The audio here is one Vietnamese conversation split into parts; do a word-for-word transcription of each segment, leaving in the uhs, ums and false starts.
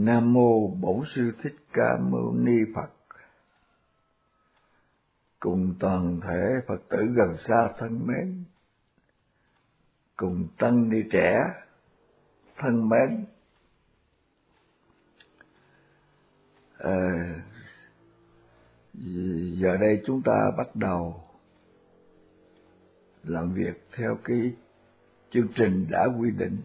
Nam mô Bổn Sư Thích Ca Mâu Ni Phật. Cùng toàn thể Phật tử gần xa thân mến, cùng tăng ni trẻ thân mến, à, giờ đây chúng ta bắt đầu làm việc theo cái chương trình đã quy định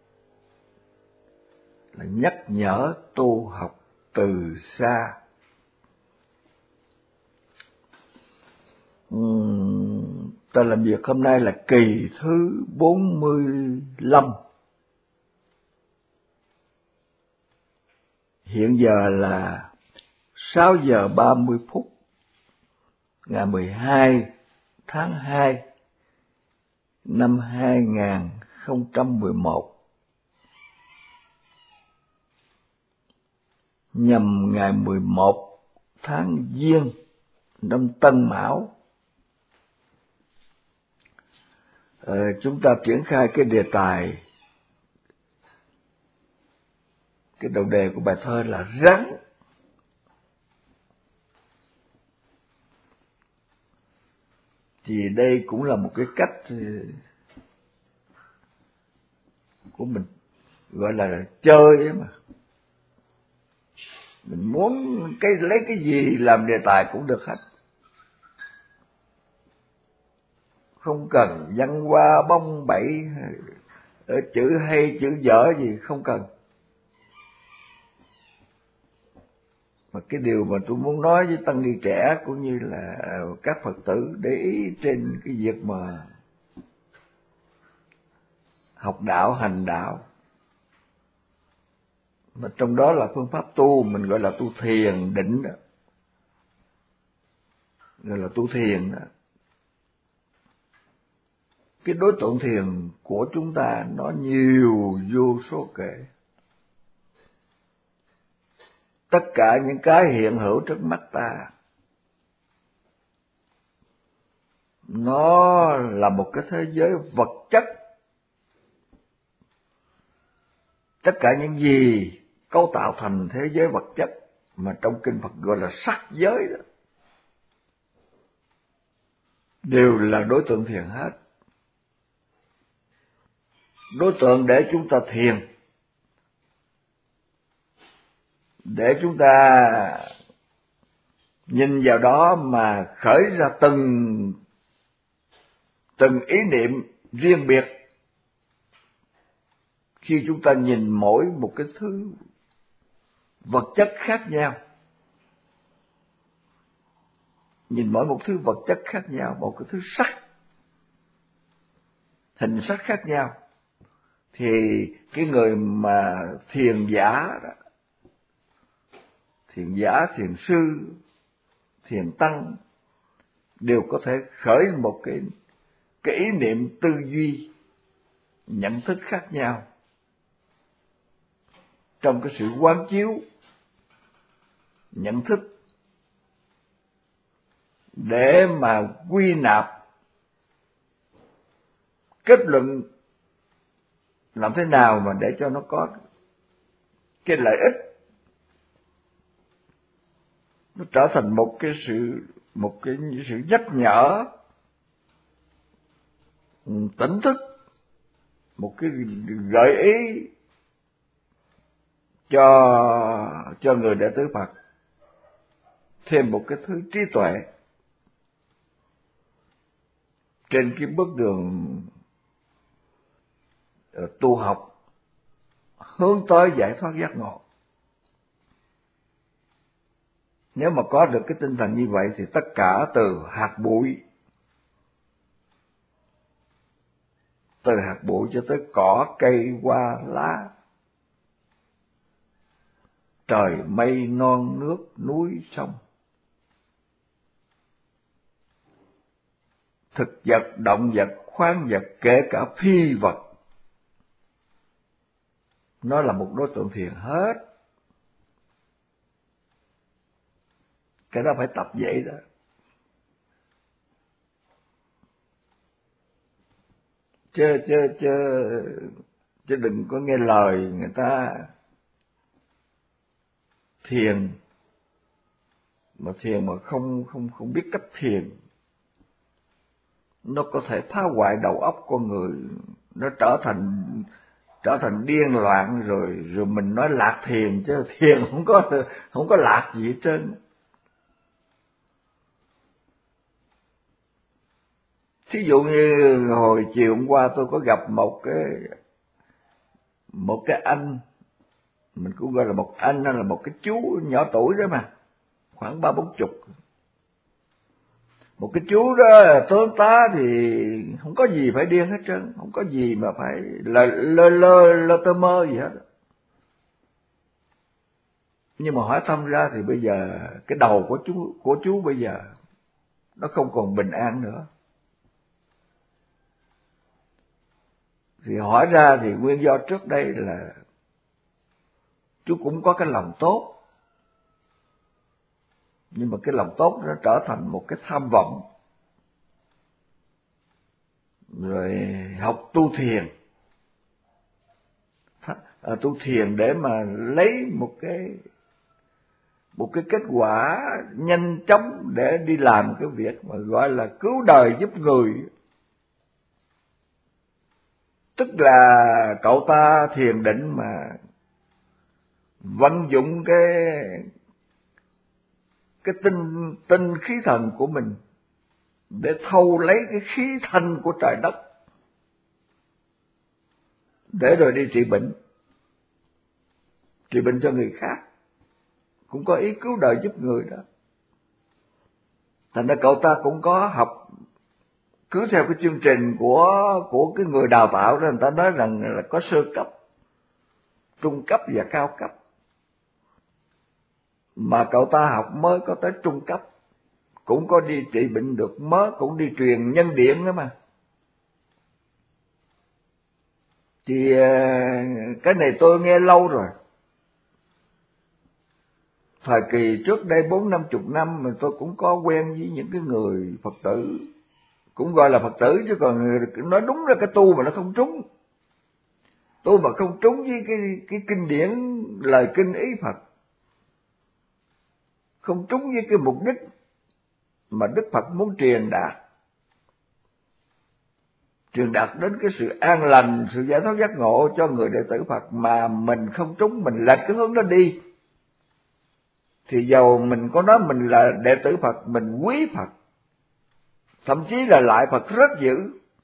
là nhắc nhở tu học từ xa. Uhm, ta làm việc hôm nay là kỳ thứ bốn mươi lăm. Hiện giờ là sáu giờ ba mươi phút ngày mười hai tháng hai năm hai nghìn không trăm mười một, nhằm ngày mười một tháng Giêng năm Tân Mão. Ờ, chúng ta triển khai cái đề tài, cái đầu đề của bài thơ là rắn. Thì đây cũng là một cái cách của mình, gọi là chơi ấy mà. Mình muốn cái lấy cái gì làm đề tài cũng được hết. Không cần văn hoa bông bẩy, ở chữ hay chữ dở gì không cần. Mà cái điều mà tôi muốn nói với tăng ni trẻ cũng như là các Phật tử để ý trên cái việc mà học đạo, hành đạo, mà trong đó là phương pháp tu mình gọi là tu thiền định đó, gọi là tu thiền đó. Cái đối tượng thiền của chúng ta nó nhiều vô số kể. Tất cả những cái hiện hữu trước mắt ta nó là một cái thế giới vật chất. Tất cả những gì cấu tạo thành thế giới vật chất mà trong kinh Phật gọi là sắc giới đó, đều là đối tượng thiền hết. Đối tượng để chúng ta thiền, để chúng ta nhìn vào đó mà khởi ra từng từng ý niệm riêng biệt. Khi chúng ta nhìn mỗi một cái thứ vật chất khác nhau, nhìn mỗi một thứ vật chất khác nhau, một cái thứ sắc, hình sắc khác nhau, thì cái người mà thiền giả đó, thiền giả, thiền sư, thiền tăng đều có thể khởi một cái cái ý niệm tư duy, nhận thức khác nhau trong cái sự quán chiếu, nhận thức để mà quy nạp kết luận làm thế nào mà để cho nó có cái lợi ích, nó trở thành một cái sự một cái sự nhắc nhở, tỉnh thức, một cái gợi ý cho cho người đệ tử Phật thêm một cái thứ trí tuệ trên cái bước đường tu học hướng tới giải thoát giác ngộ. Nếu mà có được cái tinh thần như vậy thì tất cả từ hạt bụi, từ hạt bụi cho tới cỏ cây hoa lá, trời mây non nước núi sông, thực vật, động vật, khoáng vật, kể cả phi vật, nó là một đối tượng thiền hết. Cái đó phải tập vậy đó. Chứ chứ chứ chứ đừng có nghe lời người ta thiền mà thiền mà không không không biết cách thiền, nó có thể phá hoại đầu óc con người, nó trở thành trở thành điên loạn, rồi rồi mình nói lạc thiền, chứ thiền không có không có lạc gì hết trơn. Thí dụ như hồi chiều hôm qua tôi có gặp một cái một cái anh, mình cũng gọi là một anh hay là một cái chú nhỏ tuổi đó mà, khoảng ba bốn chục. Một cái chú đó tướng tá thì không có gì phải điên hết trơn, không có gì mà phải lơ lơ lơ, lơ tơ mơ gì hết. Nhưng mà hỏi thăm ra thì bây giờ cái đầu của chú của chú bây giờ nó không còn bình an nữa. Thì hỏi ra thì nguyên do trước đây là chú cũng có cái lòng tốt, nhưng mà cái lòng tốt nó trở thành một cái tham vọng, rồi học tu thiền, tu thiền để mà lấy một cái một cái kết quả nhanh chóng để đi làm cái việc mà gọi là cứu đời giúp người. Tức là cậu ta thiền định mà vận dụng cái cái tinh tinh khí thần của mình để thâu lấy cái khí thanh của trời đất để rồi đi trị bệnh, trị bệnh cho người khác, cũng có ý cứu đời giúp người đó. Thành ra cậu ta cũng có học cứ theo cái chương trình của của cái người đào tạo đó, người ta nói rằng là có sơ cấp, trung cấp và cao cấp. Mà cậu ta học mới có tới trung cấp, cũng có đi trị bệnh được, mới cũng đi truyền nhân điện đó mà. Thì cái này tôi nghe lâu rồi. Thời kỳ trước đây bốn năm chục năm mà tôi cũng có quen với những cái người Phật tử, cũng gọi là Phật tử chứ còn nói đúng là cái tu mà nó không trúng. Tu mà không trúng với cái cái kinh điển lời kinh ý Phật, không trúng với cái mục đích mà Đức Phật muốn truyền đạt, truyền đạt đến cái sự an lành, sự giải thoát giác ngộ cho người đệ tử Phật, mà mình không trúng, mình lệch cái hướng đó đi, thì dầu mình có nói mình là đệ tử Phật, mình quý Phật, thậm chí là lại Phật rất dữ,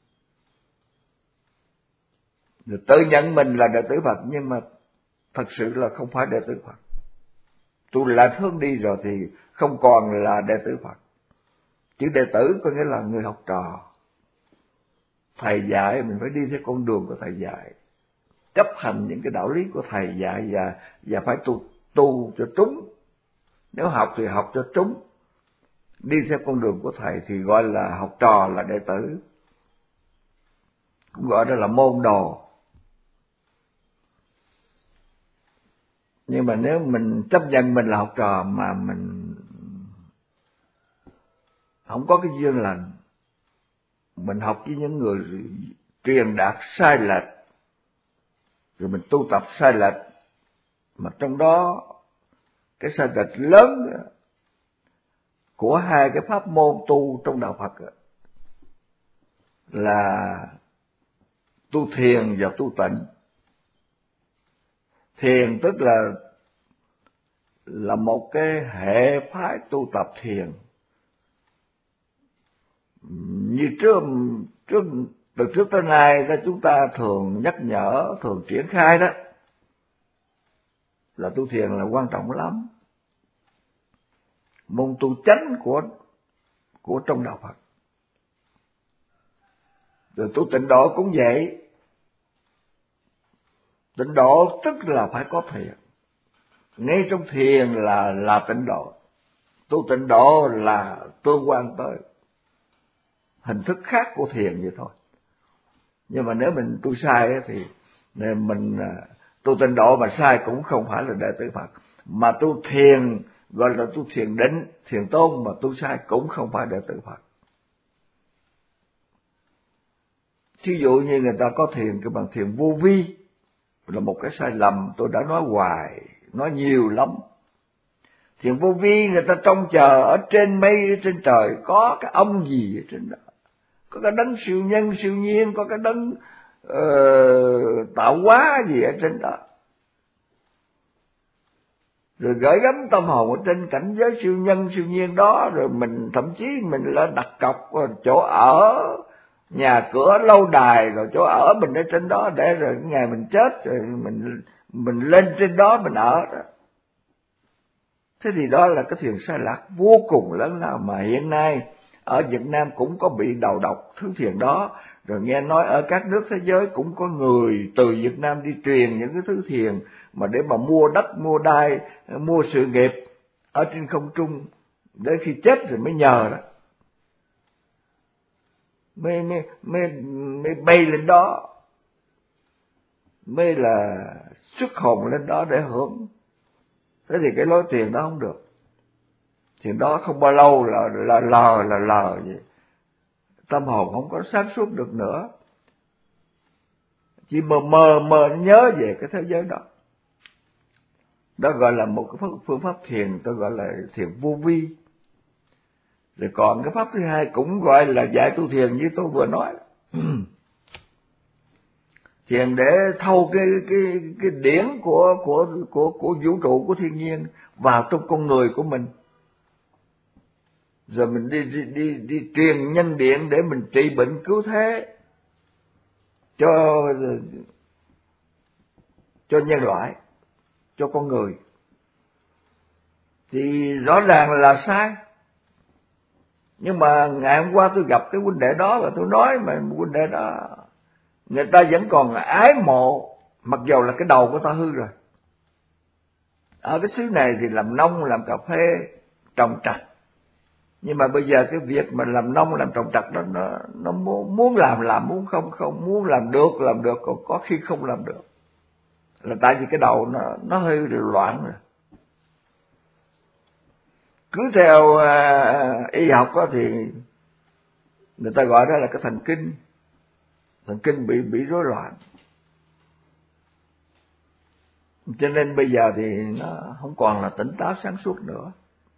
rồi tự nhận mình là đệ tử Phật, nhưng mà thật sự là không phải đệ tử Phật. Tôi lệch hướng đi rồi thì không còn là đệ tử Phật. Chữ đệ tử có nghĩa là người học trò. Thầy dạy mình phải đi theo con đường của thầy dạy, chấp hành những cái đạo lý của thầy dạy, và và phải tu tu cho trúng. Nếu học thì học cho trúng, đi theo con đường của thầy thì gọi là học trò, là đệ tử, cũng gọi đó là môn đồ. Nhưng mà nếu mình chấp nhận mình là học trò mà mình không có cái duyên lành, mình học với những người truyền đạt sai lệch, rồi mình tu tập sai lệch, mà trong đó cái sai lệch lớn của hai cái pháp môn tu trong đạo Phật là tu thiền và tu tịnh. Thiền tức là là một cái hệ phái tu tập thiền, như trước trước từ trước tới nay đó chúng ta thường nhắc nhở, thường triển khai đó, là tu thiền là quan trọng lắm, môn tu chánh của của trong đạo Phật. Rồi tu tịnh độ cũng vậy. Tịnh độ tức là phải có thiền, ngay trong thiền là là tịnh độ. Tu tịnh độ là tương quan tới hình thức khác của thiền vậy thôi. Nhưng mà nếu mình tu sai thì mình tu tịnh độ mà sai cũng không phải là đệ tử Phật, mà tu thiền gọi là tu thiền định, thiền tôn mà tu sai cũng không phải đệ tử Phật. Thí dụ như người ta có thiền cái bằng thiền vô vi, là một cái sai lầm tôi đã nói hoài, nói nhiều lắm. Thiền vô vi người ta trông chờ ở trên mây, ở trên trời có cái ông gì ở trên đó, có cái đấng siêu nhân siêu nhiên, có cái đấng uh, tạo hóa gì ở trên đó, rồi gửi gắm tâm hồn ở trên cảnh giới siêu nhân siêu nhiên đó. Rồi mình thậm chí mình lên đặt cọc chỗ ở, nhà cửa, lâu đài, rồi chỗ ở mình ở trên đó, để rồi ngày mình chết rồi mình mình lên trên đó mình ở đó. Thế thì đó là cái thuyền sai lạc vô cùng lớn lao, mà hiện nay ở Việt Nam cũng có bị đầu độc thứ thuyền đó. Rồi nghe nói ở các nước thế giới cũng có người từ Việt Nam đi truyền những cái thứ thuyền mà để mà mua đất, mua đai, mua sự nghiệp ở trên không trung, để khi chết rồi mới nhờ đó, mới mới mới mới bay lên đó, mới là xuất hồn lên đó để hưởng. Thế thì cái lối tiền đó không được. Tiền đó không bao lâu là là lờ là lờ vậy. Tâm hồn không có sáng suốt được nữa, chỉ mờ mờ mờ nhớ về cái thế giới đó. Đó gọi là một cái phương pháp thiền, tôi gọi là thiền vô vi. Rồi còn cái pháp thứ hai cũng gọi là giải tu thiền như tôi vừa nói. Thiền để thâu cái cái cái điển của của của của vũ trụ, của thiên nhiên vào trong con người của mình. Rồi mình đi đi đi, đi truyền nhân điện để mình trị bệnh cứu thế cho cho nhân loại, cho con người. Thì rõ ràng là sai. Nhưng mà ngày hôm qua tôi gặp cái huynh đệ đó và tôi nói mà huynh đệ đó người ta vẫn còn ái mộ, mặc dầu là cái đầu của ta hư rồi. Ở cái xứ này thì làm nông, làm cà phê, trồng trạch. Nhưng mà bây giờ cái việc mà làm nông, làm trồng trạch đó nó nó muốn làm làm, muốn không không, muốn làm được làm được, còn có khi không làm được. Là tại vì cái đầu nó nó hơi loạn rồi. Cứ theo uh, y học đó thì người ta gọi đó là cái thần kinh, thần kinh bị bị rối loạn. Cho nên bây giờ thì nó không còn là tỉnh táo sáng suốt nữa,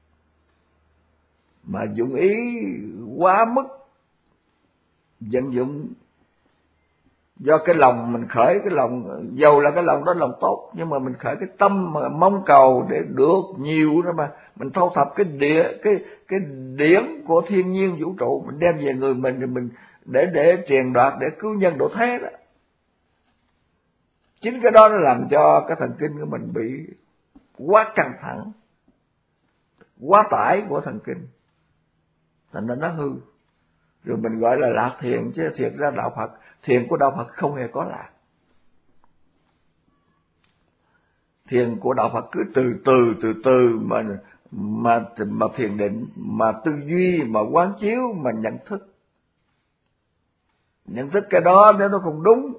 mà dụng ý quá mức, vận dụng do cái lòng mình khởi, cái lòng dầu là cái lòng đó lòng tốt, nhưng mà mình khởi cái tâm mà mong cầu để được nhiều đó, mà mình thâu thập cái địa cái cái điển của thiên nhiên vũ trụ, mình đem về người mình, rồi mình để để truyền đoạt, để cứu nhân độ thế đó. Chính cái đó nó làm cho cái thần kinh của mình bị quá căng thẳng, quá tải của thần kinh, thành ra nó hư. Rồi mình gọi là lạc thiền, chứ thiệt ra đạo Phật, thiền của đạo Phật không hề có lạc. Thiền của đạo Phật cứ từ từ từ từ mà mà mà thiền định, mà tư duy, mà quán chiếu, mà nhận thức. Nhận thức cái đó nếu nó không đúng,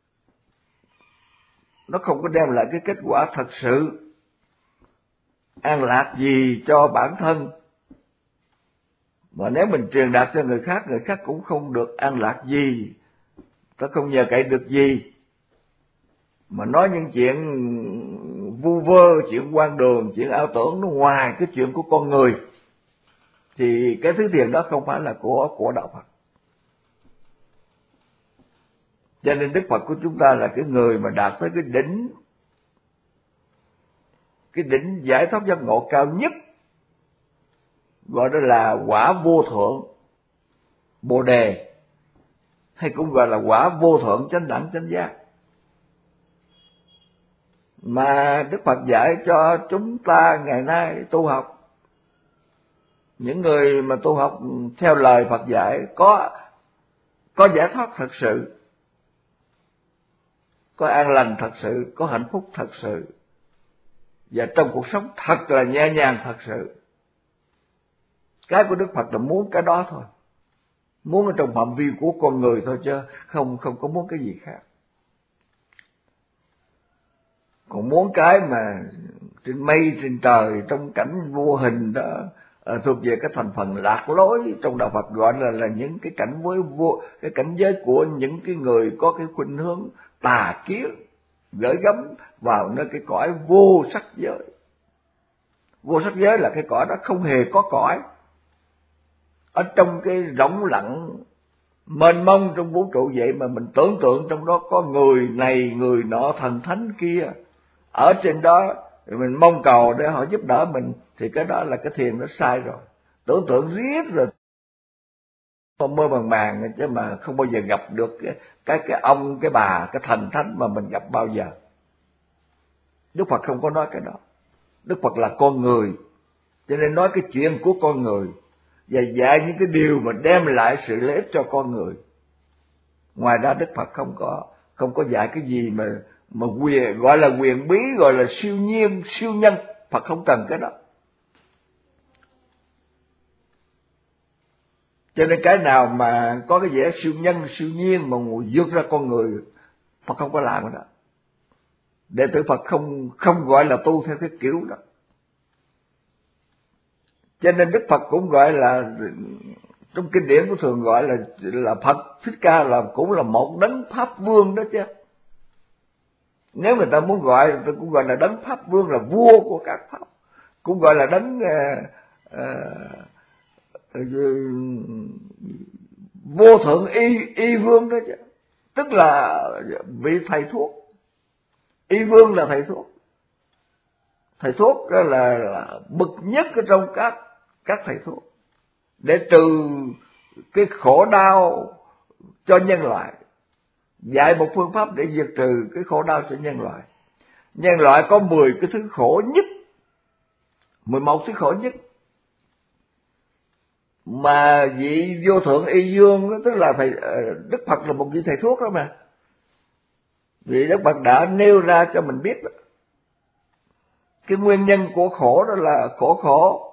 nó không có đem lại cái kết quả thật sự an lạc gì cho bản thân. Mà nếu mình truyền đạt cho người khác, người khác cũng không được an lạc gì, ta không nhờ cậy được gì. Mà nói những chuyện vu vơ, chuyện hoang đường, chuyện ảo tưởng nó ngoài cái chuyện của con người, thì cái thứ thiền đó không phải là của của đạo Phật. Cho nên Đức Phật của chúng ta là cái người mà đạt tới cái đỉnh, cái đỉnh giải thoát giác ngộ cao nhất, gọi đó là quả vô thượng Bồ đề, hay cũng gọi là quả vô thượng chánh đẳng chánh giác, mà Đức Phật dạy cho chúng ta ngày nay tu học. Những người mà tu học theo lời Phật dạy có có giải thoát thật sự, có an lành thật sự, có hạnh phúc thật sự, và trong cuộc sống thật là nhẹ nhàng thật sự. Cái của Đức Phật là muốn cái đó thôi, muốn ở trong phạm vi của con người thôi, chứ không không có muốn cái gì khác. Còn muốn cái mà trên mây trên trời, trong cảnh vô hình đó, à, thuộc về cái thành phần lạc lối trong đạo Phật, gọi là là những cái cảnh với vô cái cảnh giới của những cái người có cái khuynh hướng tà kiến, gửi gắm vào nơi cái cõi vô sắc giới, Vô sắc giới là cái cõi đó không hề có cõi. Ở trong cái rỗng lặng mênh mông trong vũ trụ vậy mà mình tưởng tượng trong đó có người này người nọ thần thánh kia ở trên đó, mình mong cầu để họ giúp đỡ mình, thì cái đó là cái thiền nó sai rồi. Tưởng tượng riết rồi mơ mơ màng màng chứ mà không bao giờ gặp được cái cái cái ông cái bà cái thần thánh mà mình gặp bao giờ. Đức Phật không có nói cái đó. Đức Phật là con người, cho nên nói cái chuyện của con người và dạy những cái điều mà đem lại sự lợi ích cho con người. Ngoài ra Đức Phật không có không có dạy cái gì mà mà quyền gọi là quyền bí, gọi là siêu nhiên siêu nhân. Phật không cần cái đó. Cho nên cái nào mà có cái vẻ siêu nhân siêu nhiên mà vượt ra con người, Phật không có làm cái đó. Đệ tử Phật không không gọi là tu theo cái kiểu đó. Cho nên Đức Phật cũng gọi là, trong kinh điển của thường gọi là là Phật Thích Ca là cũng là một đấng pháp vương đó chứ. Nếu người ta muốn gọi, người ta cũng gọi là đấng pháp vương, là vua của các pháp, cũng gọi là đấng uh, uh, uh, vô thượng y y vương đó chứ. Tức là vị thầy thuốc. Y vương là thầy thuốc. Thầy thuốc đó là, là bậc nhất ở trong các các thầy thuốc, để trừ cái khổ đau cho nhân loại, dạy một phương pháp để diệt trừ cái khổ đau cho nhân loại. Nhân loại có mười cái thứ khổ nhất, mười một thứ khổ nhất, mà vị vô thượng y dương đó, tức là thầy Đức Phật là một vị thầy thuốc đó mà. Vì Đức Phật đã nêu ra cho mình biết đó. Cái nguyên nhân của khổ đó là khổ khổ.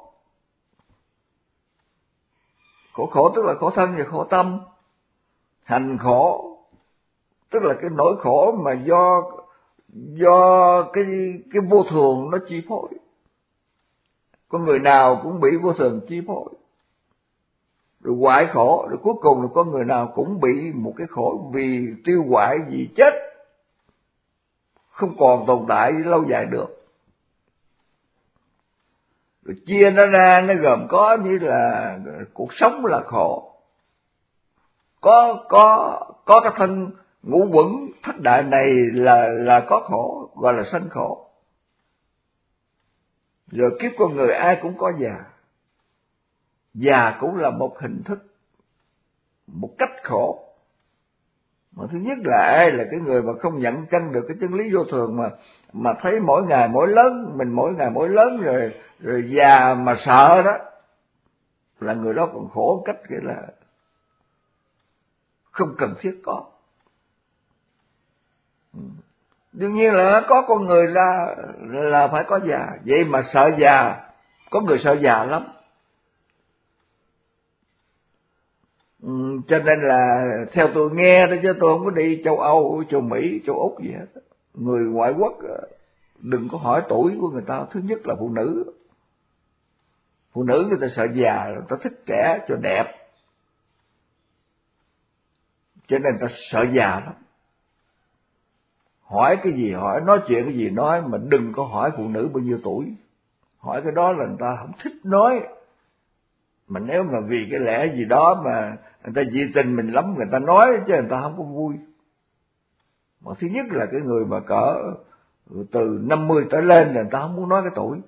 Khổ khổ tức là khổ thân và khổ tâm. Hành khổ tức là cái nỗi khổ mà do do cái cái vô thường nó chi phối. Con người nào cũng bị vô thường chi phối. Rồi hoại khổ, rồi cuối cùng là con người nào cũng bị một cái khổ vì tiêu hoại, vì chết, không còn tồn tại lâu dài được. Rồi chia nó ra, nó gồm có như là cuộc sống là khổ, có có có cái thân ngũ quẩn thất đại này là là có khổ, gọi là sanh khổ. Rồi kiếp con người ai cũng có già, già cũng là một hình thức, một cách khổ. Mà thứ nhất là ai là cái người mà không nhận chân được cái chân lý vô thường, mà mà thấy mỗi ngày mỗi lớn, mình mỗi ngày mỗi lớn rồi rồi già mà sợ đó, là người đó còn khổ cách nghĩa là không cần thiết có. Đương nhiên là có con người ra là phải có già, vậy mà sợ già, có người sợ già lắm. Ừ, cho nên là theo tôi nghe đó, chứ tôi không có đi châu Âu, châu Mỹ, châu Úc gì hết. Người ngoại quốc đừng có hỏi tuổi của người ta. Thứ nhất là phụ nữ, phụ nữ người ta sợ già, người ta thích trẻ cho đẹp, cho nên người ta sợ già lắm. Hỏi cái gì hỏi, nói chuyện cái gì nói, mà đừng có hỏi phụ nữ bao nhiêu tuổi. Hỏi cái đó là người ta không thích nói. Mà nếu mà vì cái lẽ gì đó mà người ta dị tình mình lắm, người ta nói chứ người ta không có vui. Mà thứ nhất là cái người mà cỡ từ năm mươi trở lên là người ta không muốn nói cái tuổi.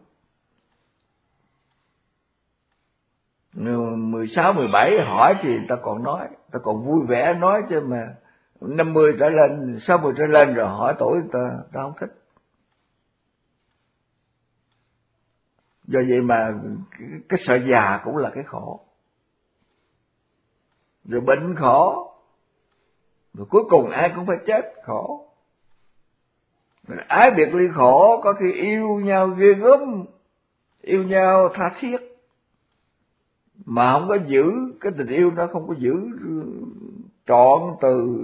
mười sáu, mười bảy hỏi thì người ta còn nói, người ta còn vui vẻ nói, chứ mà năm mươi trở lên, sáu mươi trở lên rồi hỏi tuổi người ta, người ta không thích. Do vậy mà cái, cái sợ già cũng là cái khổ. Rồi bệnh khổ, rồi cuối cùng ai cũng phải chết khổ. Rồi ái biệt ly khổ, có khi yêu nhau ghê gớm, yêu nhau tha thiết, mà không có giữ cái tình yêu đó, không có giữ trọn từ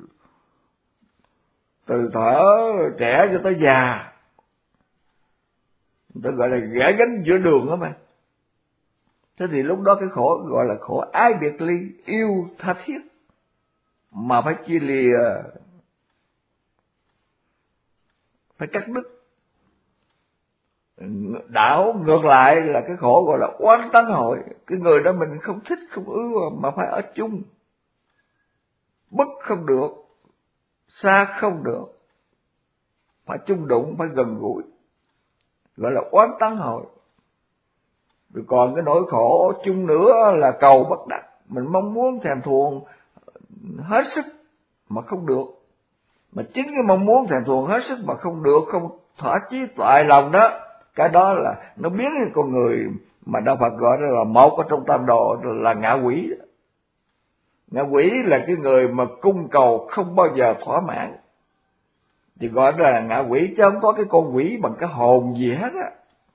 từ thuở trẻ cho tới già. Người ta gọi là gãy gánh giữa đường đó mà. Thế thì lúc đó cái khổ gọi là khổ ái biệt ly, yêu tha thiết mà phải chia lìa, phải cắt đứt. Đảo ngược lại là cái khổ gọi là oán tấn hội. Cái người đó mình không thích, không ưa mà phải ở chung. Bất không được, xa không được, phải chung đụng, phải gần gũi, gọi là oán tấn hội. Rồi còn cái nỗi khổ chung nữa là cầu bất đắc. Mình mong muốn thèm thuồng hết sức mà không được. Mà chính cái mong muốn thèm thuồng hết sức mà không được, không thỏa chí tại lòng đó, cái đó là nó biến cái con người mà Đạo Phật gọi là một ở trong tam đồ là ngạ quỷ. Ngạ quỷ là cái người mà cung cầu không bao giờ thỏa mãn, thì gọi là ngạ quỷ, chứ không có cái con quỷ bằng cái hồn gì hết á.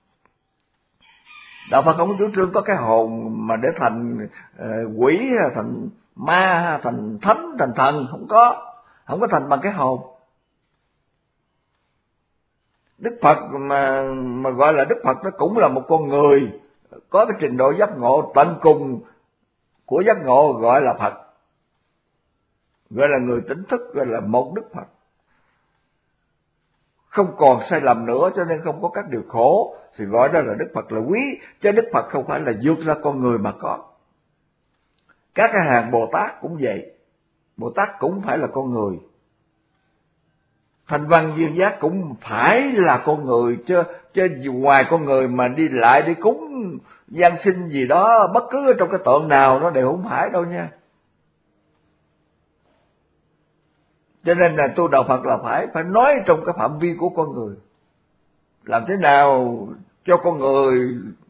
Đạo Phật không chủ trương có cái hồn mà để thành uh, quỷ, thành ma, thành thánh, thành thần, không có, không có thành bằng cái hồn. Đức Phật mà mà gọi là Đức Phật nó cũng là một con người có cái trình độ giác ngộ tận cùng của giác ngộ, gọi là Phật, gọi là người tỉnh thức, gọi là một Đức Phật, không còn sai lầm nữa, cho nên không có các điều khổ, thì gọi đó là Đức Phật là quý. Chứ Đức Phật không phải là vượt ra con người mà có. Các cái hàng Bồ Tát cũng vậy, Bồ Tát cũng phải là con người, Thanh Văn Duyên Giác cũng phải là con người, chứ chứ ngoài con người mà đi lại đi cúng gian sinh gì đó bất cứ trong cái tượng nào nó đều không phải đâu nha. Cho nên là tu đạo Phật là phải phải nói trong cái phạm vi của con người, làm thế nào cho con người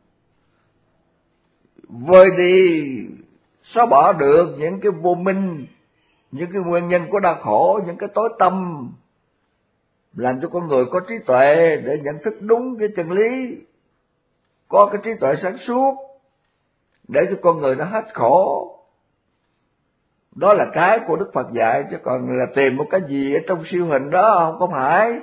vơi đi, xóa bỏ được những cái vô minh, những cái nguyên nhân của đau khổ, những cái tối tâm, làm cho con người có trí tuệ để nhận thức đúng cái chân lý, có cái trí tuệ sáng suốt để cho con người nó hết khổ. Đó là cái của Đức Phật dạy, chứ còn là tìm một cái gì ở trong siêu hình đó không có phải.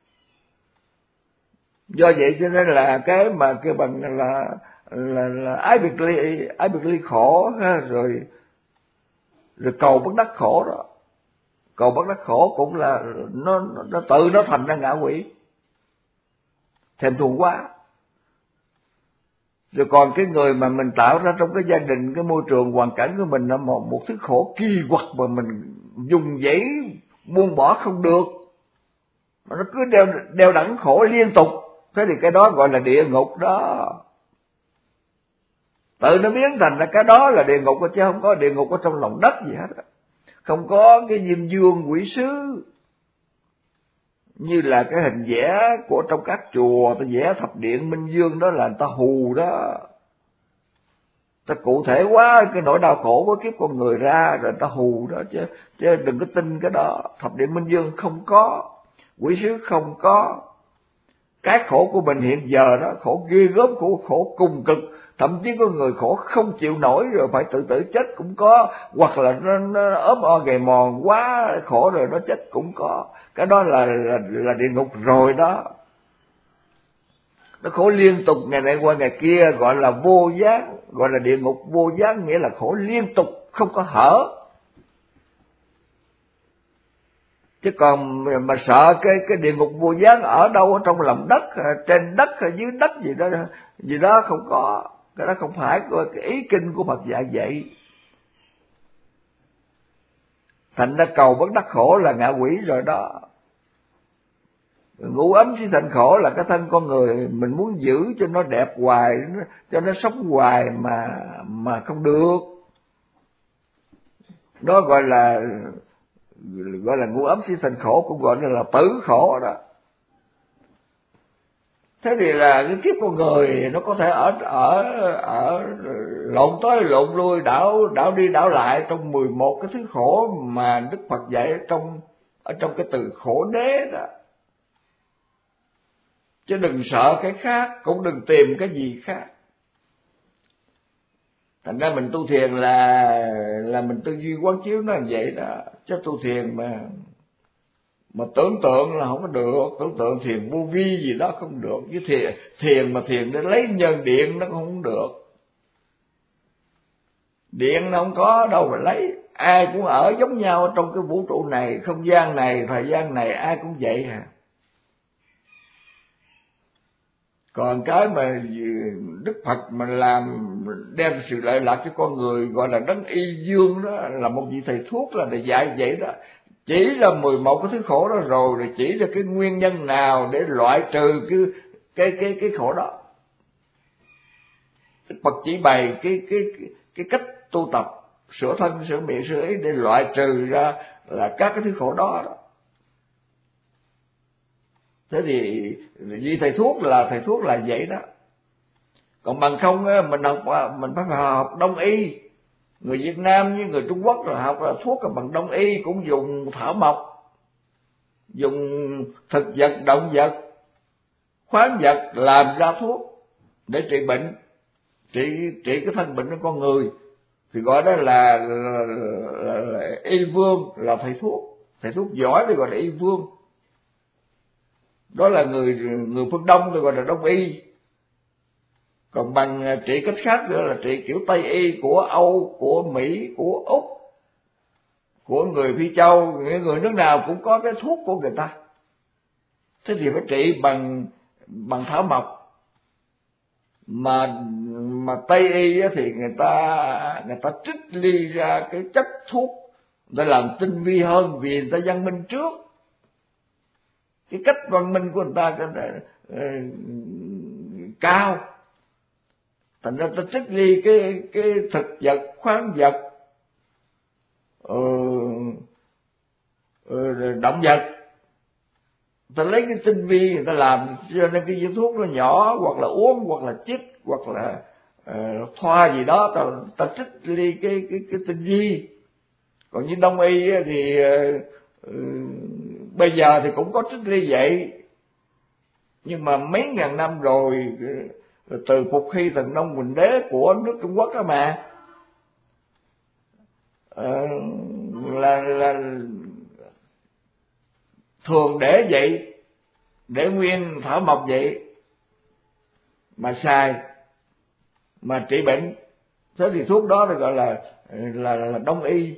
Do vậy cho nên là cái mà kêu bằng là là, là ái biệt ly, ái biệt ly khổ ha, rồi rồi cầu bất đắc khổ đó. Cầu bất đắc khổ cũng là nó, nó tự nó thành ra ngạ quỷ, thèm thuồng quá. Rồi còn cái người mà mình tạo ra trong cái gia đình, cái môi trường hoàn cảnh của mình là một, một thứ khổ kỳ quặc mà mình dùng dãy buông bỏ không được, mà nó cứ đeo, đeo đẳng khổ liên tục. Thế thì cái đó gọi là địa ngục đó. Tự nó biến thành là cái đó là địa ngục, chứ không có địa ngục ở trong lòng đất gì hết. Không có cái diêm dương quỷ sứ như là cái hình vẽ của trong các chùa, ta vẽ thập điện minh dương đó là người ta hù đó. Ta cụ thể quá cái nỗi đau khổ của kiếp con người ra rồi ta hù đó, chứ chứ đừng có tin cái đó. Thập điện minh dương không có, quỷ sứ không có. Cái khổ của mình hiện giờ đó khổ ghê gớm, khổ khổ cùng cực, thậm chí có người khổ không chịu nổi rồi phải tự tử chết cũng có, hoặc là nó, nó ốm o gầy mòn quá khổ rồi nó chết cũng có. Cái đó là là, là địa ngục rồi đó. Nó khổ liên tục ngày này qua ngày kia, gọi là vô gián, gọi là địa ngục vô gián, nghĩa là khổ liên tục không có hở. Chứ còn mà sợ cái cái địa ngục vô gián ở đâu, ở trong lòng đất, trên đất hay dưới đất gì đó gì đó không có. Cái đó không phải cái ý kinh của Phật dạy vậy. Thành ra cầu bất đắc khổ là ngạ quỷ rồi đó. Ngũ ấm sinh thành khổ là cái thân con người mình muốn giữ cho nó đẹp hoài, cho nó sống hoài mà mà không được. Đó gọi là gọi là ngũ ấm sinh thành khổ, cũng gọi là, là tử khổ đó. Thế thì là cái kiếp con người nó có thể ở ở ở lộn tới lộn lui, đảo đảo đi đảo lại trong mười một cái thứ khổ mà Đức Phật dạy ở trong ở trong cái từ khổ đế đó. Chứ đừng sợ cái khác, cũng đừng tìm cái gì khác. Thành ra mình tu thiền là là mình tư duy quán chiếu nó như vậy đó. Chứ tu thiền mà mà tưởng tượng là không có được, tưởng tượng thiền vô vi gì đó không được. Với thiền, thiền mà thiền để lấy nhân điện nó cũng không được. Điện nó không có đâu mà lấy. Ai cũng ở giống nhau trong cái vũ trụ này, không gian này, thời gian này, ai cũng vậy hả. Còn cái mà Đức Phật mà làm đem sự lợi lạc cho con người gọi là đấng y dương đó, là một vị thầy thuốc, là để dạy vậy đó, chỉ là mười một cái thứ khổ đó rồi, rồi chỉ ra cái nguyên nhân nào để loại trừ cái cái cái cái khổ đó. Đức Phật chỉ bày cái cái cái, cái cách tu tập sửa thân sửa miệng sửa ý để loại trừ ra là các cái thứ khổ đó, đó. Thế thì vì thầy thuốc là thầy thuốc là vậy đó. Còn bằng không mình học mình phải học đông y. Người Việt Nam với người Trung Quốc là học là thuốc bằng đông y, cũng dùng thảo mộc, dùng thực vật, động vật, khoáng vật làm ra thuốc để trị bệnh, trị trị cái thân bệnh của con người, thì gọi đó là, là, là, là y vương, là thầy thuốc. Thầy thuốc giỏi thì gọi là y vương. Đó là người người phương Đông thì gọi là đông y. Còn bằng trị cách khác nữa là trị kiểu Tây y của Âu, của Mỹ, của Úc, của người Phi Châu, những người nước nào cũng có cái thuốc của người ta. Thế thì phải trị bằng bằng thảo mộc. Mà mà Tây y thì người ta người ta trích ly ra cái chất thuốc để làm tinh vi hơn, vì người ta văn minh trước. Cái cách văn minh của người ta, người ta uh, cao. Thành ra ta trích ly cái cái thực vật, khoáng vật, uh, uh, động vật, ta lấy cái tinh vi người ta làm cho nên cái viên thuốc nó nhỏ, hoặc là uống, hoặc là chích, hoặc là uh, thoa gì đó, ta, ta trích ly cái cái cái tinh vi. Còn như đông y thì uh, uh, bây giờ thì cũng có trích ly vậy, nhưng mà mấy ngàn năm rồi, từ Phục Hy Thần Nông Quỳnh Đế của nước Trung Quốc đó mà, uh, là là thường để vậy, để nguyên thảo mộc vậy mà xài, mà trị bệnh. Thế thì thuốc đó được gọi là là, là đông y.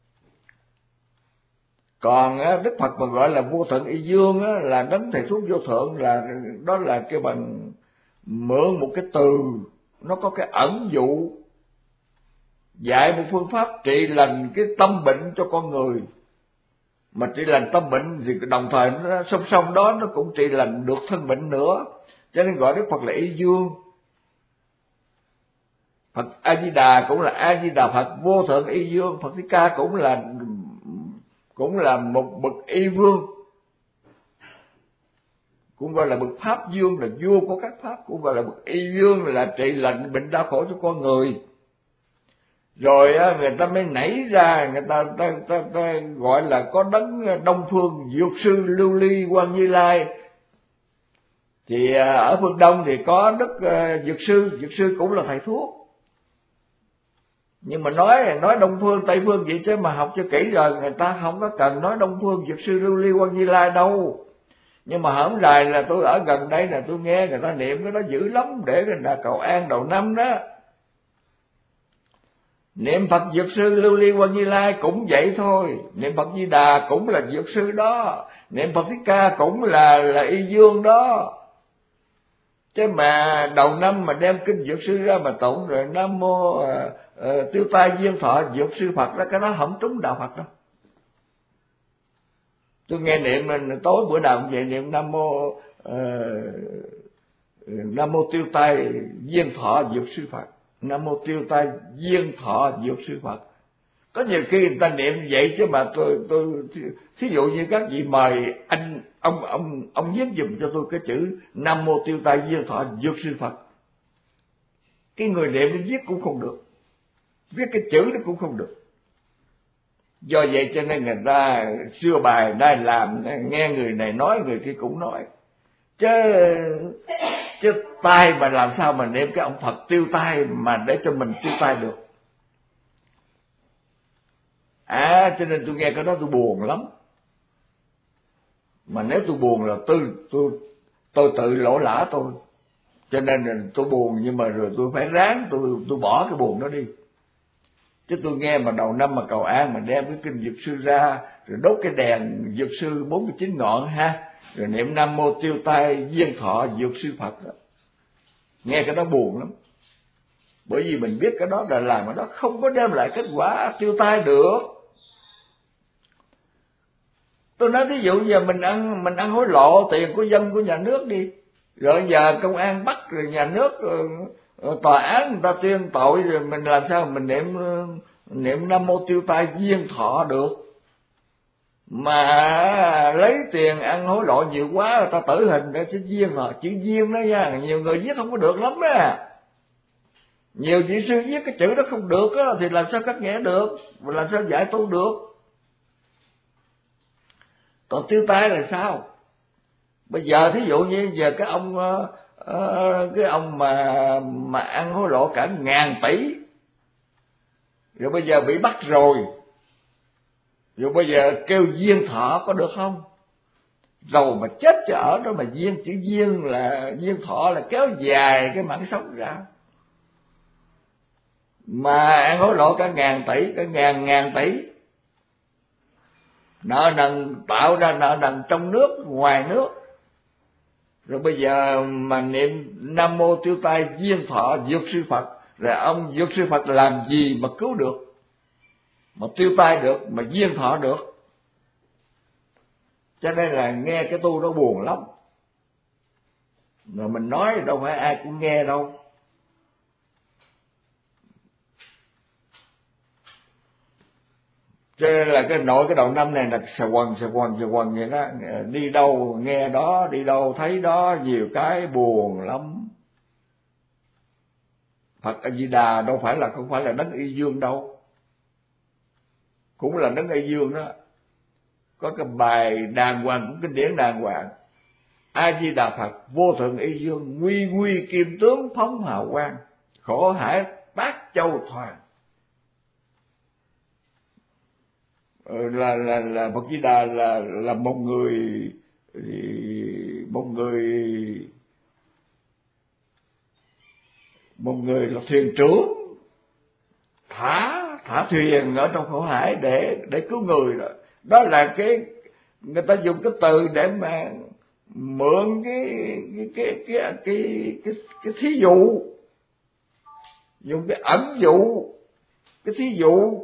Còn Đức Phật mà gọi là vô thượng y dương á, là đấng thầy thuốc vô thượng, là đó là cái bằng mượn một cái từ nó có cái ẩn dụ, dạy một phương pháp trị lành cái tâm bệnh cho con người. Mà trị lành tâm bệnh thì đồng thời nó song song đó nó cũng trị lành được thân bệnh nữa, cho nên gọi Đức Phật là y dương. Phật A Di Đà cũng là A Di Đà Phật vô thượng y dương. Phật Thích Ca cũng là cũng là một bậc y vương, cũng gọi là bậc pháp dương, là vua của các pháp, cũng gọi là bậc y dương, là trị lành bệnh đau khổ cho con người. Rồi người ta mới nảy ra, người ta, ta, ta, ta gọi là có đấng Đông Phương Dược Sư Lưu Ly Quan Như Lai. Thì ở phương Đông thì có Đức Dược Sư, Dược Sư cũng là thầy thuốc. Nhưng mà nói nói Đông Phương Tây Phương vậy chứ mà học cho kỹ rồi, người ta không có cần nói Đông Phương Dược Sư Lưu Ly Quan Như Lai đâu. Nhưng mà hổng rày là tôi ở gần đây là tôi nghe người ta niệm cái đó dữ lắm, để người ta cầu an đầu năm đó. Niệm Phật Dược Sư Lưu Ly Quan Như Lai cũng vậy thôi, niệm Phật Di Đà cũng là Dược Sư đó, niệm Phật Thích Ca cũng là là y dương đó. Chứ mà đầu năm mà đem kinh Dược Sư ra mà tụng rồi Nam Mô uh, uh, Tiêu Tai Duyên Thọ Dược Sư Phật đó, cái đó không trúng đạo Phật đâu. Tôi nghe niệm mình tối bữa nào cũng vậy, niệm Nam Mô uh, Nam Mô Tiêu Tai Duyên Thọ Dược Sư Phật, Nam Mô Tiêu Tai Duyên Thọ Dược Sư Phật. Có nhiều khi người ta niệm vậy chứ mà tôi tôi thí dụ như các vị mời anh ông ông ông viết giùm cho tôi cái chữ Nam Mô Tiêu Tai Duyên Thọ Dược Sư Phật. Cái người niệm nó viết cũng không được, viết cái chữ nó cũng không được. Do vậy cho nên người ta xưa bài nay làm, nghe người này nói người kia cũng nói, chứ chứ tai mà làm sao mà niệm cái ông Phật tiêu tai mà để cho mình tiêu tai được. À cho nên tôi nghe cái đó tôi buồn lắm. Mà nếu tôi buồn là tôi tôi tôi tự lỗ lã tôi, cho nên là tôi buồn, nhưng mà rồi tôi phải ráng tôi tôi bỏ cái buồn đó đi. Chứ tôi nghe mà đầu năm mà cầu an mà đem cái kinh Dược Sư ra, rồi đốt cái đèn Dược Sư bốn mươi chín ngọn ha, rồi niệm Nam Mô Tiêu Tai Duyên Thọ Dược Sư Phật đó. Nghe cái đó buồn lắm, bởi vì mình biết cái đó là làm cái đó không có đem lại kết quả tiêu tai được. Tôi nói ví dụ giờ mình ăn mình ăn hối lộ tiền của dân của nhà nước đi, rồi giờ công an bắt, rồi nhà nước, rồi tòa án người ta tuyên tội, rồi mình làm sao mình niệm niệm Nam Mô Tiêu Tai Duyên Thọ được? Mà lấy tiền ăn hối lộ nhiều quá người ta tử hình để chữ duyên thọ. Chữ duyên đó nha, nhiều người viết không có được lắm đó. Nhiều vị sư viết cái chữ đó không được đó, thì làm sao cắt nghĩa được, mà làm sao giải tu được? Còn tiêu tai là sao? Bây giờ thí dụ như giờ cái ông uh, cái ông mà mà ăn hối lộ cả ngàn tỷ, rồi bây giờ bị bắt rồi, rồi bây giờ kêu duyên thọ có được không? Rồi mà chết cho ở đó mà duyên, chữ duyên là duyên thọ là kéo dài cái mạng sống ra. Mà ăn hối lộ cả ngàn tỷ, cả ngàn ngàn tỷ, nợ nần, tạo ra nợ nần trong nước ngoài nước. Rồi bây giờ mà niệm Nam Mô Tiêu Tai Duyên Thọ Dược Sư Phật, rồi ông Dược Sư Phật làm gì mà cứu được, mà tiêu tai được, mà duyên thọ được? Cho nên là nghe cái tu đó buồn lắm. Mà mình nói đâu phải ai cũng nghe đâu. Cho nên là cái nội cái đầu năm này là sờ quần sờ quần sờ quần vậy đó, đi đâu nghe đó, đi đâu thấy đó, nhiều cái buồn lắm. Phật A Di Đà đâu phải là không phải là đấng Y Dương đâu, cũng là đấng Y Dương đó. Có cái bài đàng hoàng, cũng kinh điển đàng hoàng: A Di Đà Phật vô thượng Y Dương, nguy nguy kim tướng phóng hào quang, khổ hải bát châu thoàn. Là là là Phật Di Đà là là một người một người một người là thuyền trưởng thả thả thuyền ở trong khổ hải để để cứu người rồi. Đó là cái người ta dùng cái từ để mà mượn cái cái cái cái cái cái, cái thí dụ, dùng cái ẩn dụ, cái thí dụ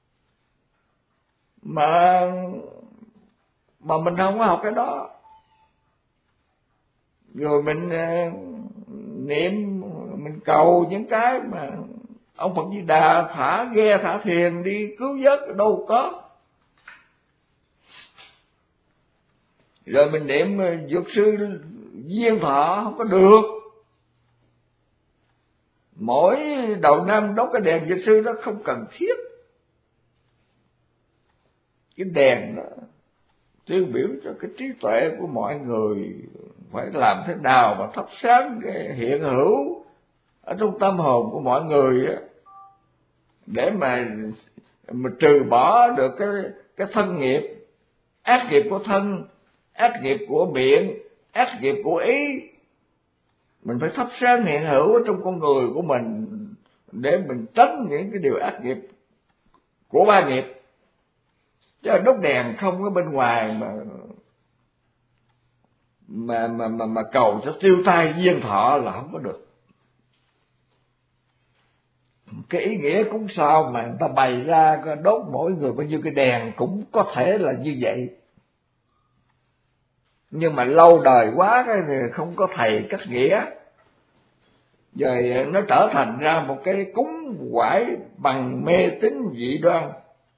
mà mà mình không có học cái đó. Rồi mình niệm, mình cầu những cái mà ông Phật Di Đà thả ghe thả thuyền đi cứu vớt, đâu có. Rồi mình niệm Dược Sư Duyên Thọ không có được. Mỗi đầu năm đốt cái đèn Dược Sư đó không cần thiết. Cái đèn đó tiêu biểu cho cái trí tuệ của mọi người, phải làm thế nào mà thắp sáng cái hiện hữu ở trong tâm hồn của mọi người á, để mà mà trừ bỏ được cái cái thân nghiệp, ác nghiệp của thân, ác nghiệp của miệng, ác nghiệp của ý. Mình phải thắp sáng hiện hữu ở trong con người của mình để mình tránh những cái điều ác nghiệp của ba nghiệp. Chứ đốt đèn không có bên ngoài mà mà mà mà, mà cầu cho tiêu tai duyên thọ là không có được. Cái ý nghĩa cúng sao mà người ta bày ra đốt mỗi người bao nhiêu cái đèn cũng có thể là như vậy. Nhưng mà lâu đời quá cái thì không có thầy cắt nghĩa, rồi nó trở thành ra một cái cúng quải bằng mê tín dị đoan.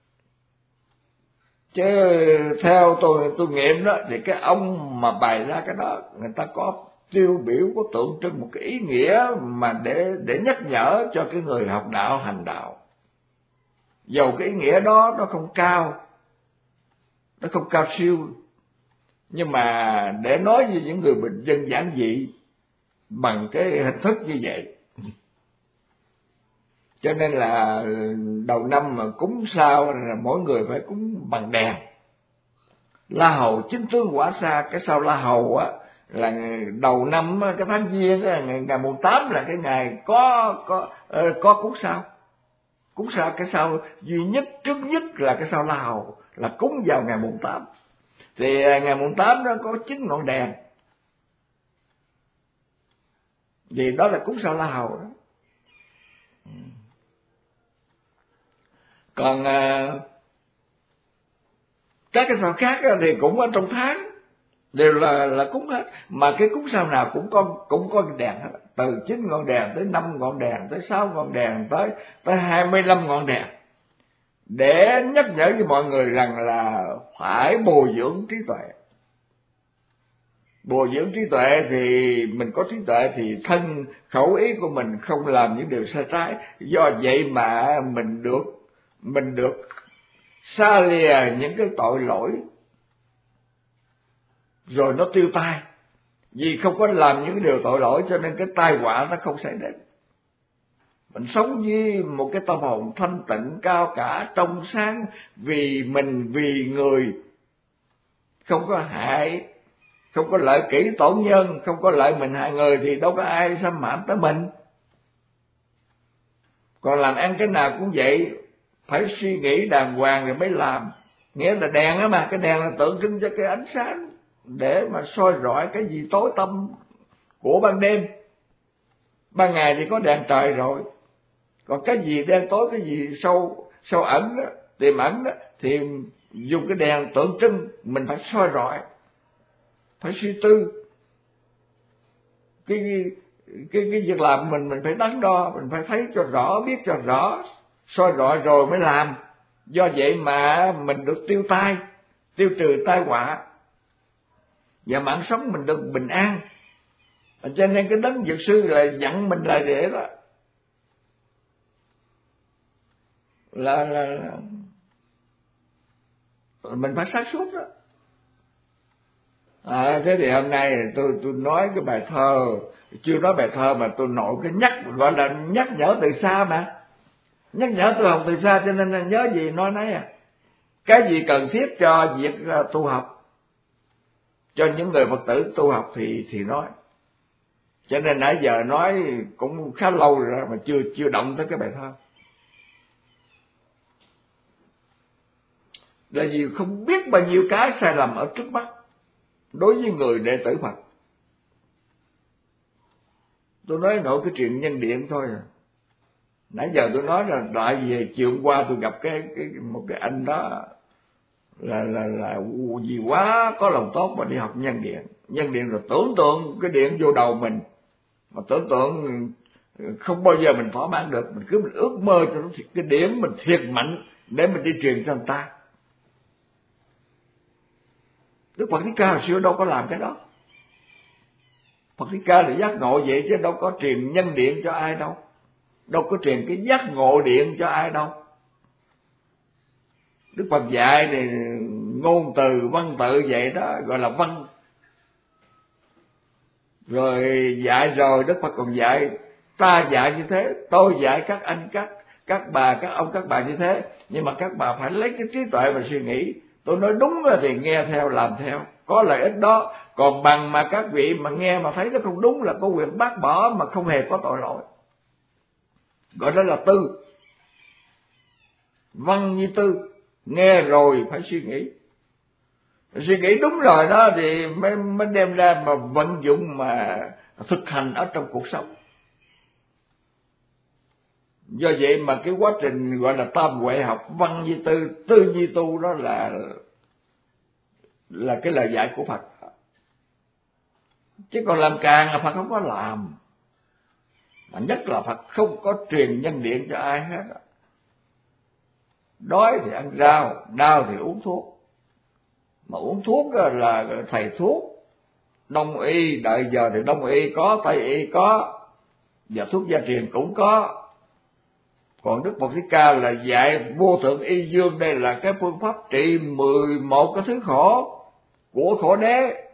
Chứ theo tôi tôi nghiệm đó, thì cái ông mà bày ra cái đó, người ta có tiêu biểu, có tượng trưng một cái ý nghĩa mà để để nhắc nhở cho cái người học đạo hành đạo. Dầu cái ý nghĩa đó nó không cao, nó không cao siêu, nhưng mà để nói với những người bình dân giản dị bằng cái hình thức như vậy. Cho nên là đầu năm mà cúng sao là mỗi người phải cúng bằng đèn. La Hầu chính tướng quả sa, cái sao La Hầu á là đầu năm cái tháng Giêng, ngày ngày mùng tám là cái ngày có có có cúng sao. Cúng sao, cái sao duy nhất trước nhất là cái sao La Hầu, là cúng vào ngày mùng tám. Thì ngày mùng tám đó có chín ngọn đèn. Vì đó là cúng sao La Hầu đó. Còn à, các cái sao khác thì cũng ở trong tháng, đều là là cúng hết, mà cái cúng sao nào cũng có cũng có đèn hết, từ chín ngọn đèn tới năm ngọn đèn tới sáu ngọn đèn tới tới hai mươi lăm ngọn đèn, để nhắc nhở với mọi người rằng là phải bồi dưỡng trí tuệ. Bồi dưỡng trí tuệ thì mình có trí tuệ thì thân khẩu ý của mình không làm những điều sai trái, do vậy mà mình được mình được xa lìa những cái tội lỗi, rồi nó tiêu tai. Vì không có làm những điều tội lỗi cho nên cái tai họa nó không xảy đến. Mình sống với một cái tâm hồn thanh tịnh cao cả trong sáng, vì mình vì người, không có hại, không có lợi kỹ tổn nhân, không có lợi mình hại người thì đâu có ai xâm phạm tới mình. Còn làm ăn cái nào cũng vậy, phải suy nghĩ đàng hoàng rồi mới làm. Nghĩa là đèn á mà, cái đèn là tượng trưng cho cái ánh sáng để mà soi rọi cái gì tối tăm của ban đêm. Ban ngày thì có đèn trời rồi, còn cái gì đen tối, cái gì sâu sâu ẩn đó, tiềm ẩn đó, thì dùng cái đèn tượng trưng, mình phải soi rọi, phải suy tư. Cái cái cái việc làm mình mình phải đắn đo, mình phải thấy cho rõ, biết cho rõ, soi rọi rồi mới làm. Do vậy mà mình được tiêu tai, tiêu trừ tai họa, và mạng sống mình được bình an. Cho nên cái đấng dược sư là dặn mình là để đó là, là, là mình phải sáng suốt đó. À, thế thì hôm nay tôi tôi nói cái bài thơ, chưa nói bài thơ mà tôi nội cái nhắc, gọi là nhắc nhở từ xa mà. Nhắc nhở tôi học từ xa, cho nên là nhớ gì nói nấy à. Cái gì cần thiết cho việc tu học, cho những người Phật tử tu học thì thì nói. Cho nên nãy giờ nói cũng khá lâu rồi mà chưa chưa động tới cái bài thơ. Là vì không biết bao nhiêu cái sai lầm ở trước mắt đối với người đệ tử Phật. Tôi nói nội cái chuyện nhân điện thôi à. Nãy giờ tôi nói là tại vì chiều hôm qua tôi gặp cái cái một cái anh đó là là là vì quá có lòng tốt mà đi học nhân điện. Nhân điện rồi tưởng tượng cái điện vô đầu mình, mà tưởng tượng không bao giờ mình thỏa mãn được, mình cứ mình ước mơ cho nó cái điểm mình thiệt mạnh để mình đi truyền cho người ta. Đức Phật Thích Ca hồi xưa đâu có làm cái đó. Phật Thích Ca là giác ngộ vậy chứ đâu có truyền nhân điện cho ai đâu, đâu có truyền cái giác ngộ điện cho ai đâu. Đức Phật dạy thì ngôn từ văn tự vậy đó gọi là văn. Rồi dạy rồi Đức Phật còn dạy, ta dạy như thế, tôi dạy các anh các các bà các ông các bà như thế, nhưng mà các bà phải lấy cái trí tuệ và suy nghĩ. Tôi nói đúng thì nghe theo làm theo, có lợi ích đó. Còn bằng mà các vị mà nghe mà thấy nó không đúng là có quyền bác bỏ mà không hề có tội lỗi. Gọi đó là tư. Văn như tư, nghe rồi phải suy nghĩ. Suy nghĩ đúng rồi đó thì mới, mới đem ra mà vận dụng mà thực hành ở trong cuộc sống. Do vậy mà cái quá trình gọi là tam huệ học, văn như tư, tư như tu đó là là cái lời dạy của Phật. Chứ còn làm càng là Phật không có làm. Mà nhất là Phật không có truyền nhân điện cho ai hết. Đói thì ăn rau, đau thì uống thuốc. Mà uống thuốc là thầy thuốc. Đông y, đợi giờ thì Đông y có, Tây y có, và thuốc gia truyền cũng có. Còn Đức Phật Thích Ca là dạy vô thượng y dương, đây là cái phương pháp trị mười một cái thứ khổ của khổ đế.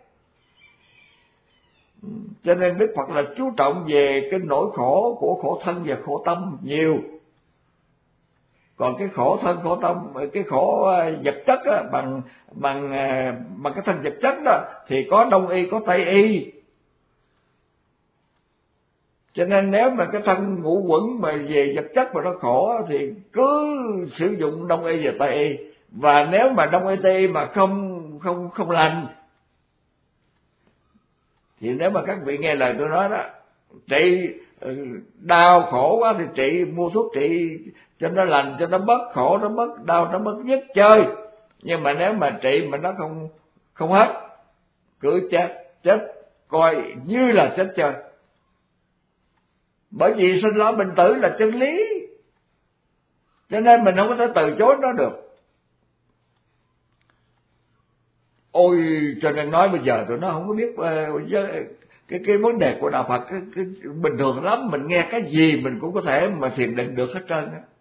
Cho nên Đức Phật là chú trọng về cái nỗi khổ của khổ thân và khổ tâm nhiều. Còn cái khổ thân khổ tâm, cái khổ vật chất á, bằng bằng bằng cái thân vật chất đó thì có Đông y có Tây y. Cho nên nếu mà cái thân ngũ quẩn mà về vật chất mà nó khổ thì cứ sử dụng Đông y và Tây y. Và nếu mà Đông y Tây y mà không không không lành thì nếu mà các vị nghe lời tôi nói đó trị đau khổ quá thì trị, mua thuốc trị cho nó lành, cho nó bớt khổ, nó bớt đau, nó bớt nhức chơi. Nhưng mà nếu mà trị mà nó không không hết, cứ chết chết coi như là chết chơi. Bởi vì sinh lão bệnh tử là chân lý, cho nên mình không có thể từ chối nó được. Ôi, cho nên nói bây giờ tụi nó không có biết uh, cái cái vấn đề của đạo Phật, cái, cái, bình thường lắm, mình nghe cái gì mình cũng có thể mà thiền định được hết trơn á.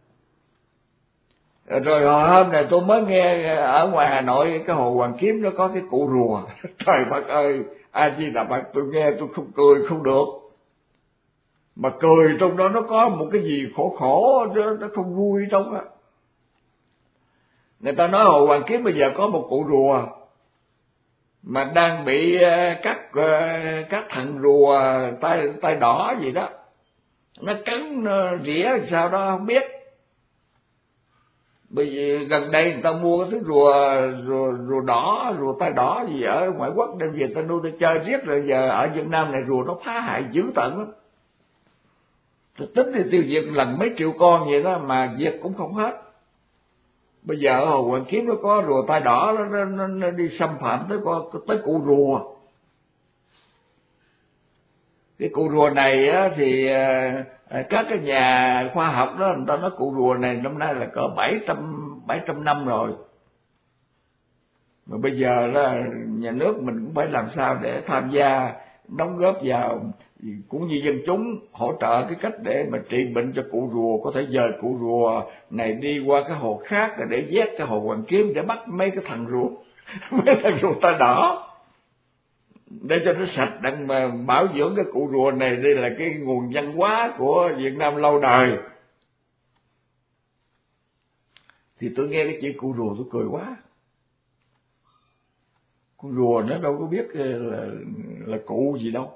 Rồi hồi hôm này tôi mới nghe ở ngoài Hà Nội cái hồ Hoàn Kiếm nó có cái cụ rùa. Trời Phật ơi, A Di Đà Phật, tôi nghe tôi không cười không được. Mà cười trong đó nó có một cái gì khổ khổ, nó không vui trong á. Người ta nói hồ Hoàn Kiếm bây giờ có một cụ rùa mà đang bị các các thằng rùa tay tay đỏ gì đó, nó cắn nó rỉa sao đó không biết. Bởi vì gần đây người ta mua cái thứ rùa rùa rùa đỏ, rùa tai đỏ gì ở ngoại quốc đem về ta nuôi ta chơi riết, rồi giờ ở Việt Nam này rùa nó phá hại dữ tận lắm. Tôi tính thì tiêu diệt lần mấy triệu con vậy đó mà diệt cũng không hết. Bây giờ ở hồ Hoàn Kiếm nó có rùa tai đỏ, nó, nó, nó, nó đi xâm phạm tới tới cụ rùa. Cái cụ rùa này á, thì các cái nhà khoa học đó người ta nói cụ rùa này năm nay là cỡ bảy trăm năm rồi. Mà bây giờ đó nhà nước mình cũng phải làm sao để tham gia đóng góp vào, cũng như dân chúng hỗ trợ cái cách để mà trị bệnh cho cụ rùa, có thể dời cụ rùa này đi qua cái hồ khác để vét cái hồ Hoàn Kiếm để bắt mấy cái thằng rùa mấy thằng rùa tai đỏ để cho nó sạch, đặng mà bảo dưỡng cái cụ rùa này. Đây là cái nguồn văn hóa của Việt Nam lâu đời. Thì tôi nghe cái chuyện cụ rùa tôi cười quá. Cụ rùa nó đâu có biết là, là cụ gì đâu.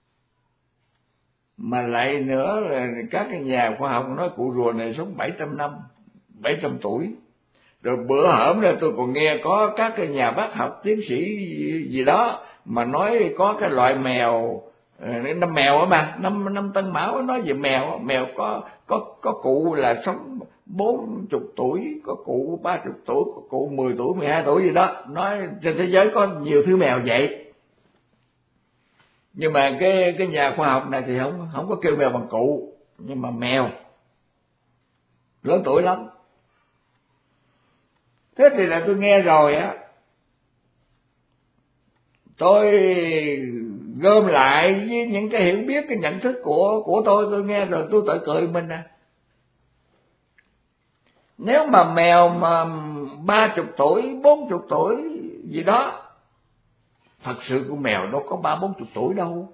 Mà lại nữa là các cái nhà khoa học nói cụ rùa này sống bảy trăm năm, bảy trăm tuổi. Rồi bữa hổm ra tôi còn nghe có các cái nhà bác học tiến sĩ gì đó mà nói có cái loại mèo, năm mèo á mà, năm năm Tân Mão nói về mèo, mèo có có có cụ là sống bốn chục tuổi, có cụ ba chục tuổi, có cụ mười tuổi, mười hai tuổi gì đó. Nói trên thế giới có nhiều thứ mèo vậy. Nhưng mà cái cái nhà khoa học này thì không không có kêu mèo bằng cụ, nhưng mà mèo lớn tuổi lắm. Thế thì là tôi nghe rồi á, tôi gom lại với những cái hiểu biết, cái nhận thức của của tôi, tôi nghe rồi tôi tự cười mình à. Nếu mà mèo mà ba chục tuổi, bốn chục tuổi gì đó, thật sự con mèo đâu có ba bốn chục tuổi đâu.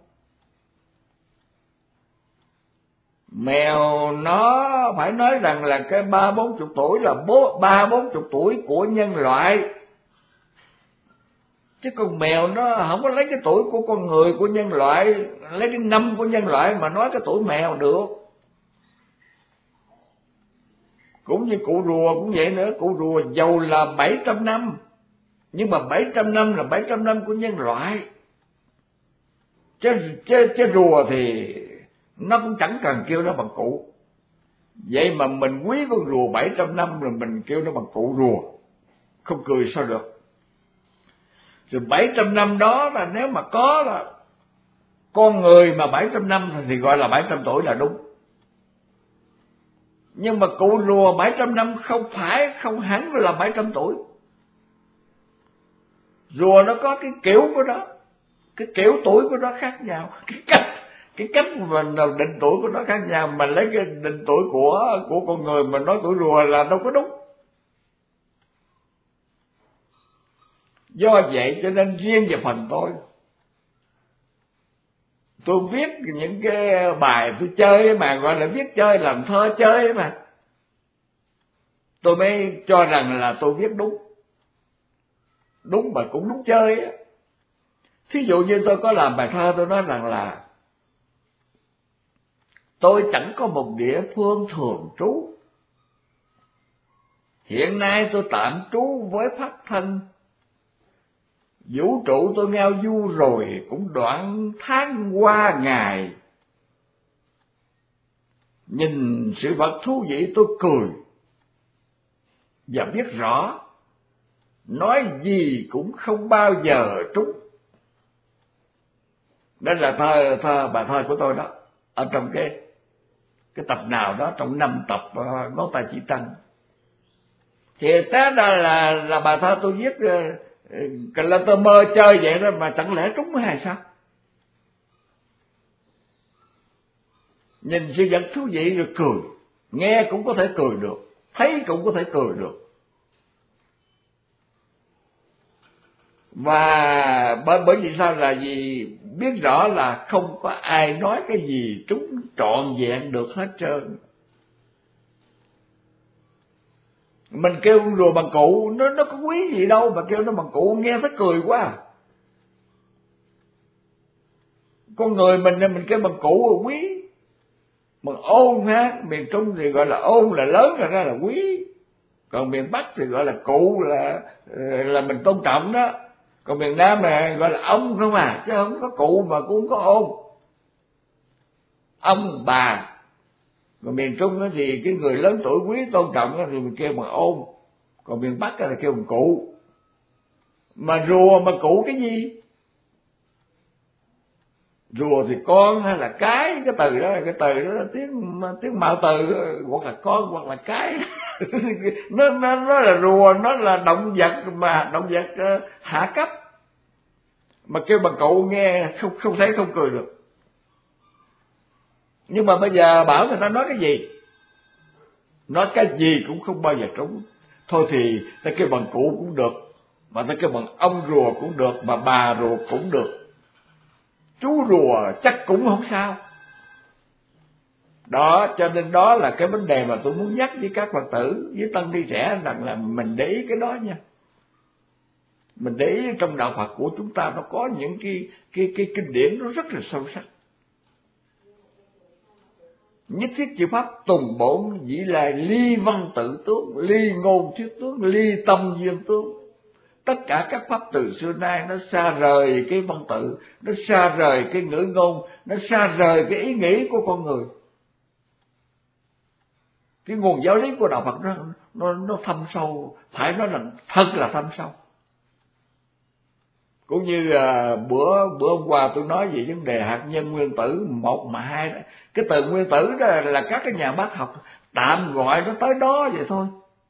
Mèo nó phải nói rằng là cái ba bốn chục tuổi là bố ba bốn chục tuổi của nhân loại, chứ con mèo nó không có lấy cái tuổi của con người, của nhân loại, lấy cái năm của nhân loại mà nói cái tuổi mèo được. Cũng như cụ rùa cũng vậy nữa, cụ rùa dầu là bảy trăm năm, nhưng mà bảy trăm năm là bảy trăm năm của nhân loại. Chứ, chứ, chứ rùa thì nó cũng chẳng cần kêu nó bằng cụ. Vậy mà mình quý con rùa bảy trăm năm rồi mình kêu nó bằng cụ rùa, không cười sao được. Rồi bảy trăm năm đó là nếu mà có là con người mà bảy trăm năm thì gọi là bảy trăm tuổi là đúng. Nhưng mà cụ rùa bảy trăm năm không phải, không hẳn là bảy trăm tuổi. Rùa nó có cái kiểu của nó, cái kiểu tuổi của nó khác nhau, cái cách cái cách mà định tuổi của nó khác nhau. Mà lấy cái định tuổi của của con người mà nói tuổi rùa là đâu có đúng. Do vậy cho nên riêng về phần tôi, tôi viết những cái bài tôi chơi mà gọi là viết chơi, làm thơ chơi mà, tôi mới cho rằng là tôi viết đúng. Đúng mà cũng đúng chơi á. Thí dụ như tôi có làm bài thơ tôi nói rằng là tôi chẳng có một địa phương thường trú, hiện nay tôi tạm trú với pháp thân. Vũ trụ tôi ngao du rồi cũng đoạn tháng qua ngày, Nhìn sự vật thú vị tôi cười, và biết rõ nói gì cũng không bao giờ trúng. Đó là thơ, thơ bài thơ của tôi đó, ở trong cái cái tập nào đó trong năm tập uh, Ngón Tay Chỉ Trăng. Thì thế đó là là bài thơ tôi viết, uh, là tôi mơ chơi vậy đó mà chẳng lẽ trúng hay sao? Nhìn sự vật thú vị rồi cười, nghe cũng có thể cười được, thấy cũng có thể cười được. Và bởi bởi vì sao? Là vì biết rõ là không có ai nói cái gì trúng trọn vẹn được hết trơn. Mình kêu rùa bằng cụ, nó nó có quý gì đâu mà kêu nó bằng cụ, nghe thấy cười quá. Con người mình mình kêu bằng cụ là quý, bằng ôn ha, miền Trung thì gọi là ôn là lớn, ra ra là quý. Còn miền Bắc thì gọi là cụ là là mình tôn trọng đó. Còn miền Nam mà gọi là ông không à, chứ không có cụ mà cũng không có ôn. Ông bà. Còn miền Trung thì cái người lớn tuổi quý tôn trọng thì mình kêu bằng ôn. Còn miền Bắc là kêu bằng cụ. Mà rùa mà cụ cái gì? Rùa thì con hay là cái, cái từ đó, cái từ đó là tiếng tiếng Mạo Từ, hoặc là con hoặc là cái. nó, nó nó là rùa, nó là động vật mà động vật uh, hạ cấp. Mà kêu bằng cụ nghe không không thấy không cười được. Nhưng mà bây giờ bảo người ta nói cái gì, nói cái gì cũng không bao giờ trúng. Thôi thì ta kêu bằng cụ cũng được, mà ta kêu bằng ông rùa cũng được, mà bà rùa cũng được, chú rùa chắc cũng không sao. Đó, cho nên đó là cái vấn đề mà tôi muốn nhắc với các Phật tử, với tăng ni trẻ, rằng là mình để ý cái đó nha. Mình để ý trong đạo Phật của chúng ta nó có những cái cái cái kinh điển nó rất là sâu sắc. Nhất thiết chư pháp tùng bổn dĩ là ly văn tự tướng, ly ngôn thuyết tướng, ly tâm duyên tướng. Tất cả các pháp từ xưa nay nó xa rời cái văn tự, nó xa rời cái ngữ ngôn, nó xa rời cái ý nghĩ của con người. Cái nguồn giáo lý của đạo Phật nó nó nó thâm sâu, phải nói là thật là thâm sâu. Cũng như à, bữa bữa hôm qua tôi nói về vấn đề hạt nhân nguyên tử một mà hai đó. Cái từ nguyên tử đó là các cái nhà bác học tạm gọi nó tới đó vậy thôi,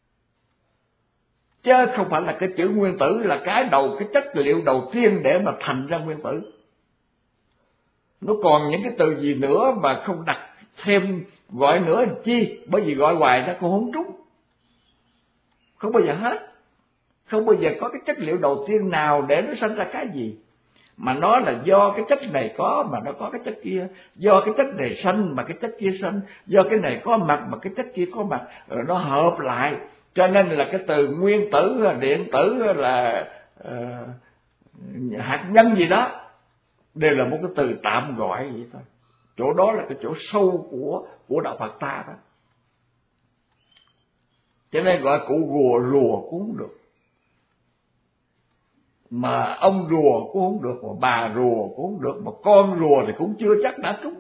chứ không phải là cái chữ nguyên tử là cái đầu, cái chất liệu đầu tiên để mà thành ra nguyên tử. Nó còn những cái từ gì nữa mà không đặt thêm gọi nữa làm chi, bởi vì gọi hoài nó cũng không trúng, không bao giờ hết. Không bao giờ có cái chất liệu đầu tiên nào để nó sinh ra cái gì. Mà nó là do cái chất này có mà nó có cái chất kia, do cái chất này sanh mà cái chất kia sanh, do cái này có mặt mà cái chất kia có mặt, rồi nó hợp lại. Cho nên là cái từ nguyên tử, điện tử, là uh, hạt nhân gì đó đều là một cái từ tạm gọi vậy thôi. Chỗ đó là cái chỗ sâu của của đạo Phật ta đó. Cho nên gọi cụ rùa rùa cũng không được, mà ông rùa cũng không được, mà bà rùa cũng không được, mà con rùa thì cũng chưa chắc đã trúng.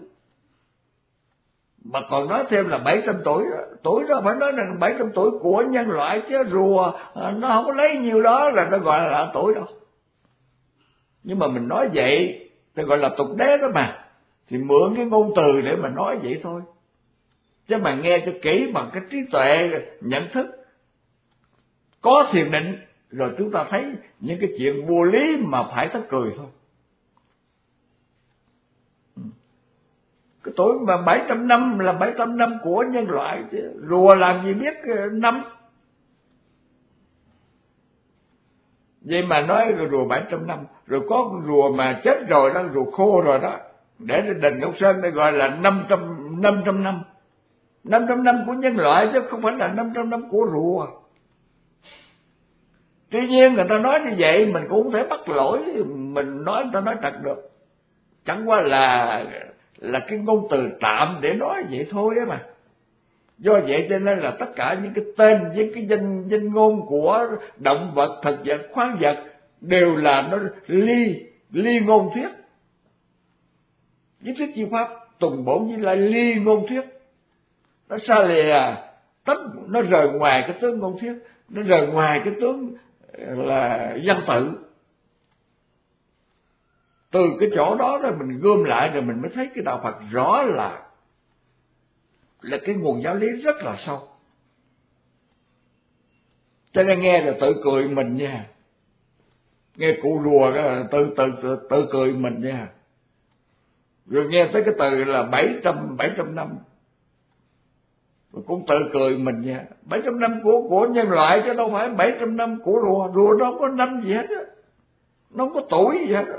Mà còn nói thêm là bảy trăm tuổi, tuổi đó phải nói là bảy trăm tuổi của nhân loại, chứ rùa nó không có lấy nhiều đó là nó gọi là tuổi đâu. Nhưng mà mình nói vậy thì gọi là tục đế đó mà, thì mượn cái ngôn từ để mà nói vậy thôi. Chứ mà nghe cho kỹ bằng cái trí tuệ nhận thức có thiền định, rồi chúng ta thấy những cái chuyện vô lý mà phải tức cười thôi. Cái tuổi mà bảy trăm năm là bảy trăm năm của nhân loại, chứ rùa làm gì biết năm. Vậy mà nói rùa bảy trăm năm, rồi có con rùa mà chết rồi đó, rùa khô rồi đó, để trên đền Ngọc Sơn đây gọi là năm trăm năm trăm năm. năm trăm năm của nhân loại chứ không phải là năm trăm năm của rùa. Tuy nhiên người ta nói như vậy mình cũng không thể bắt lỗi, mình nói người ta nói thật được. Chẳng qua là là cái ngôn từ tạm để nói vậy thôi á mà. Do vậy cho nên là tất cả những cái tên với cái danh danh ngôn của động vật, thực vật, khoáng vật đều là nó ly ly ngôn thuyết. Với thuyết chi pháp tùng bổn như là ly ngôn thuyết. nó xa lìa tất, nó rời ngoài cái tướng ngôn thuyết, nó rời ngoài cái tướng là văn tự. Từ cái chỗ đó rồi mình gom lại rồi mình mới thấy cái đạo Phật rõ là là cái nguồn giáo lý rất là sâu. Cho nên nghe là tự cười mình nha, nghe cụ rùa đó tự tự tự, tự cười mình nha. Rồi nghe tới cái từ là bảy trăm bảy trăm năm, rồi cũng tự cười mình nha. Bảy trăm năm của của nhân loại chứ đâu phải bảy trăm năm của rùa. Rùa nó không có năm gì hết á, nó không có tuổi gì hết á.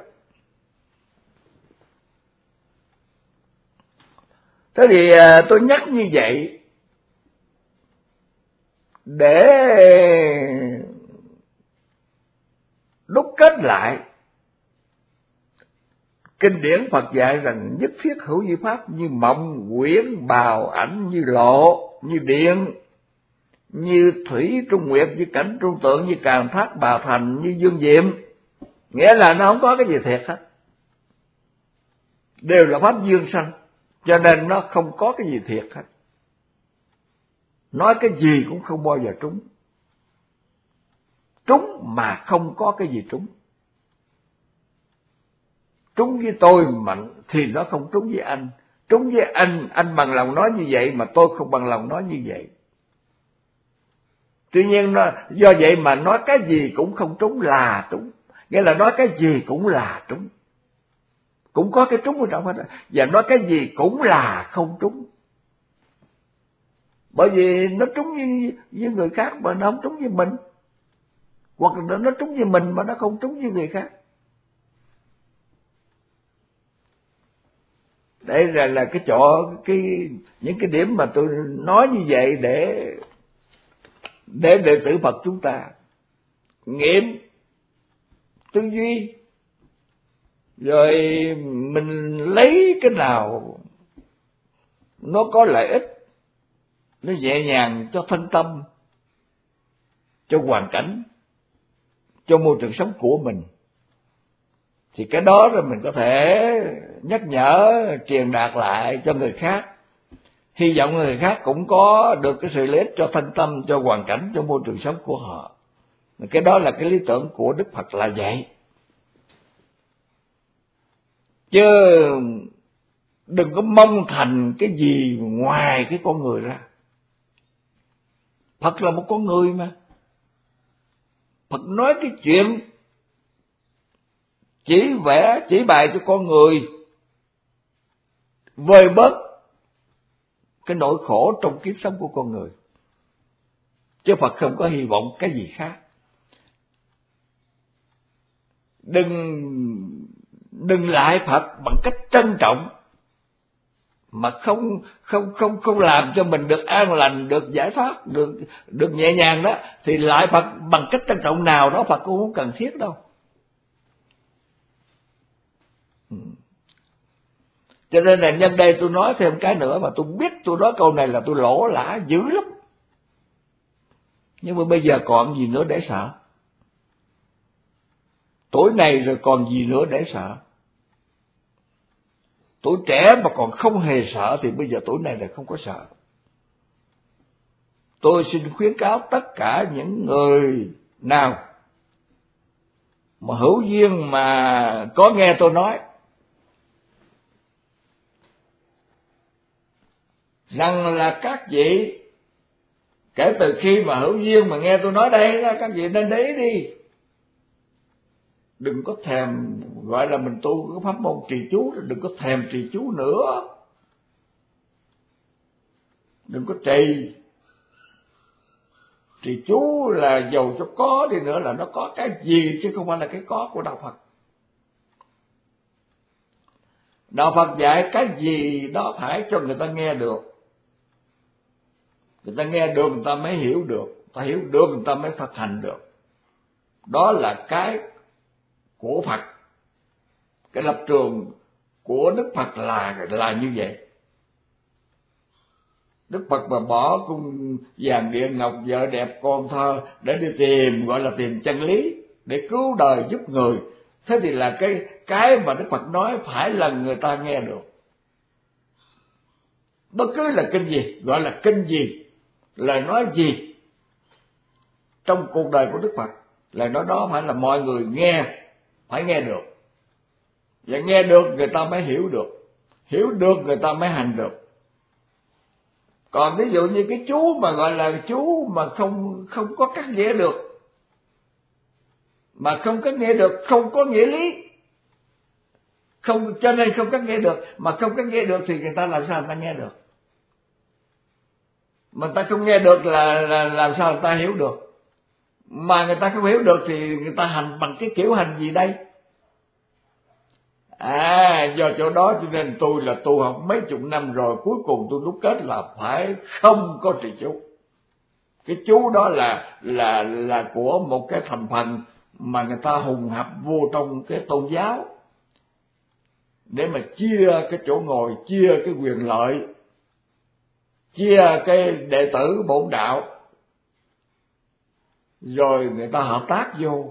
Thế thì tôi nhắc như vậy để đúc kết lại kinh điển Phật dạy rằng nhất thiết hữu vi pháp như mộng, quyển, bào, ảnh, như lộ, như điện, như thủy trung nguyệt, như cảnh trung tượng, như càn thác bà thành, như dương diệm. Nghĩa là nó không có cái gì thiệt hết, đều là pháp dương sanh, cho nên nó không có cái gì thiệt hết. Nói cái gì cũng không bao giờ trúng. Trúng mà không có cái gì trúng. Trúng với tôi mạnh thì nó không trúng với anh. Trúng với anh, anh bằng lòng nói như vậy mà tôi không bằng lòng nói như vậy. Tuy nhiên nó, do vậy mà nói cái gì cũng không trúng là trúng. Nghĩa là nói cái gì cũng là trúng. Cũng có cái trúng ở trong hết. Và nói cái gì cũng là không trúng. Bởi vì nó trúng với, với người khác mà nó không trúng với mình. Hoặc là nó trúng với mình mà nó không trúng với người khác. Đây là, là cái chỗ, cái, những cái điểm mà tôi nói như vậy để để đệ tử Phật chúng ta nghiệm tư duy, rồi mình lấy cái nào nó có lợi ích, nó nhẹ nhàng cho thân tâm, cho hoàn cảnh, cho môi trường sống của mình, thì cái đó rồi mình có thể nhắc nhở, truyền đạt lại cho người khác. Hy vọng người khác cũng có được cái sự lợi ích cho thân tâm, cho hoàn cảnh, cho môi trường sống của họ. Cái đó là cái lý tưởng của Đức Phật là vậy. Chứ đừng có mong thành cái gì ngoài cái con người ra. Phật là một con người mà. Phật nói cái chuyện chỉ vẽ, chỉ bày cho con người vơi bớt cái nỗi khổ trong kiếp sống của con người. Chứ Phật không có hy vọng cái gì khác. Đừng đừng lại Phật bằng cách trân trọng mà không không không không làm cho mình được an lành, được giải thoát, được được nhẹ nhàng đó, thì lại Phật bằng cách trân trọng nào đó Phật cũng không cần thiết đâu. Cho nên là nhân đây tôi nói thêm cái nữa, mà tôi biết tôi nói câu này là tôi lỗ lã dữ lắm. Nhưng mà bây giờ còn gì nữa để sợ? Tuổi này rồi còn gì nữa để sợ? Tuổi trẻ mà còn không hề sợ thì bây giờ tuổi này là không có sợ. Tôi xin khuyến cáo tất cả những người nào mà hữu duyên mà có nghe tôi nói rằng là các vị kể từ khi mà hữu duyên mà nghe tôi nói đây đó, các vị nên để ý đi. Đừng có thèm gọi là mình tu cái pháp môn trì chú, đừng có thèm trì chú nữa. Đừng có trì. Trì chú là dầu cho có đi nữa là nó có cái gì chứ không phải là cái có của Đạo Phật. Đạo Phật dạy cái gì đó phải cho người ta nghe được. Người ta nghe được người ta mới hiểu được, người ta hiểu được người ta mới thực hành được. Đó là cái của Phật. Cái lập trường của Đức Phật là là như vậy. Đức Phật mà bỏ cung vàng điện ngọc, vợ đẹp con thơ để đi tìm, gọi là tìm chân lý, để cứu đời giúp người. Thế thì là cái cái mà Đức Phật nói phải là người ta nghe được. Bất cứ là kinh gì, gọi là kinh gì, lời nói gì trong cuộc đời của Đức Phật, lời nói đó phải là mọi người nghe, phải nghe được. Và nghe được người ta mới hiểu được, hiểu được người ta mới hành được. Còn ví dụ như cái chú mà gọi là chú mà không không có cắt nghĩa được, mà không cắt nghĩa được, không có nghĩa lý, không, cho nên không cắt nghĩa được, mà không cắt nghĩa được thì người ta làm sao người ta nghe được? Mà người ta không nghe được là, là làm sao người ta hiểu được? Mà người ta không hiểu được thì người ta hành bằng cái kiểu hành gì đây? À, do chỗ đó cho nên tôi là tu học mấy chục năm rồi, cuối cùng tôi đúc kết là phải không có trì chú. Cái chú đó là là là của một cái thành phần mà người ta hùng hạp vô trong cái tôn giáo để mà chia cái chỗ ngồi, chia cái quyền lợi, chia cái đệ tử bổn đạo, rồi người ta hợp tác vô.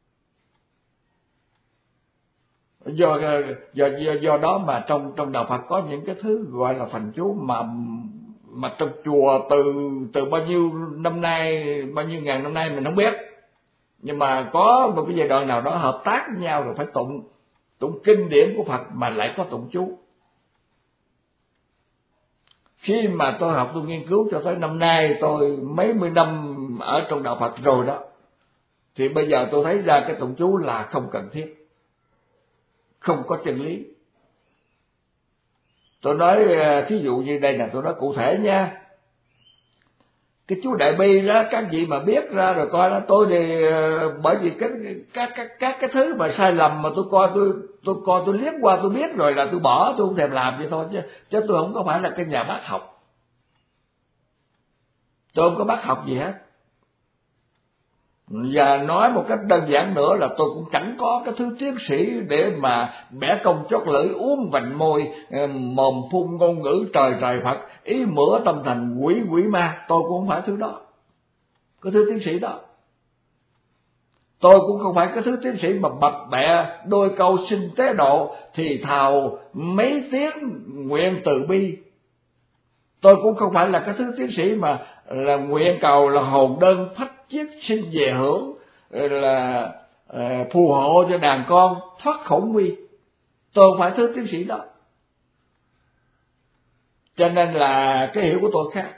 Do do do, do đó mà trong trong đạo Phật có những cái thứ gọi là thành chú mà mà trong chùa từ từ bao nhiêu năm nay, bao nhiêu ngàn năm nay mình không biết, nhưng mà có một cái giai đoạn nào đó hợp tác với nhau rồi phải tụng tụng kinh điển của Phật mà lại có tụng chú. Khi mà tôi học, tôi nghiên cứu cho tới năm nay, tôi mấy mươi năm ở trong đạo Phật rồi đó, thì bây giờ tôi thấy ra cái tụng chú là không cần thiết, không có chân lý. Tôi nói thí dụ như đây là tôi nói cụ thể nha. Cái chú Đại Bi đó, các vị mà biết ra rồi coi đó, tôi thì bởi vì cái các các các cái thứ mà sai lầm mà tôi coi tôi tôi coi tôi liếc qua tôi biết rồi là tôi bỏ, tôi không thèm làm vậy thôi, chứ chứ tôi không có phải là cái nhà bác học. Tôi không có bác học gì hết. Và nói một cách đơn giản nữa là tôi cũng chẳng có cái thứ tiến sĩ để mà bẻ công chót lưỡi, uống vành môi, mồm phun ngôn ngữ trời trời Phật, ý mửa tâm thành quỷ quỷ ma. Tôi cũng không phải thứ đó, cái thứ tiến sĩ đó. Tôi cũng không phải cái thứ tiến sĩ mà bập bẹ đôi câu xin tế độ thì thào mấy tiếng nguyện từ bi. Tôi cũng không phải là cái thứ tiến sĩ mà là nguyện cầu là hồn đơn phách chiết xin về hưởng, là phù hộ cho đàn con thoát khổ nguy. Tôi không phải thứ tiến sĩ đó. Cho nên là cái hiểu của tôi khác.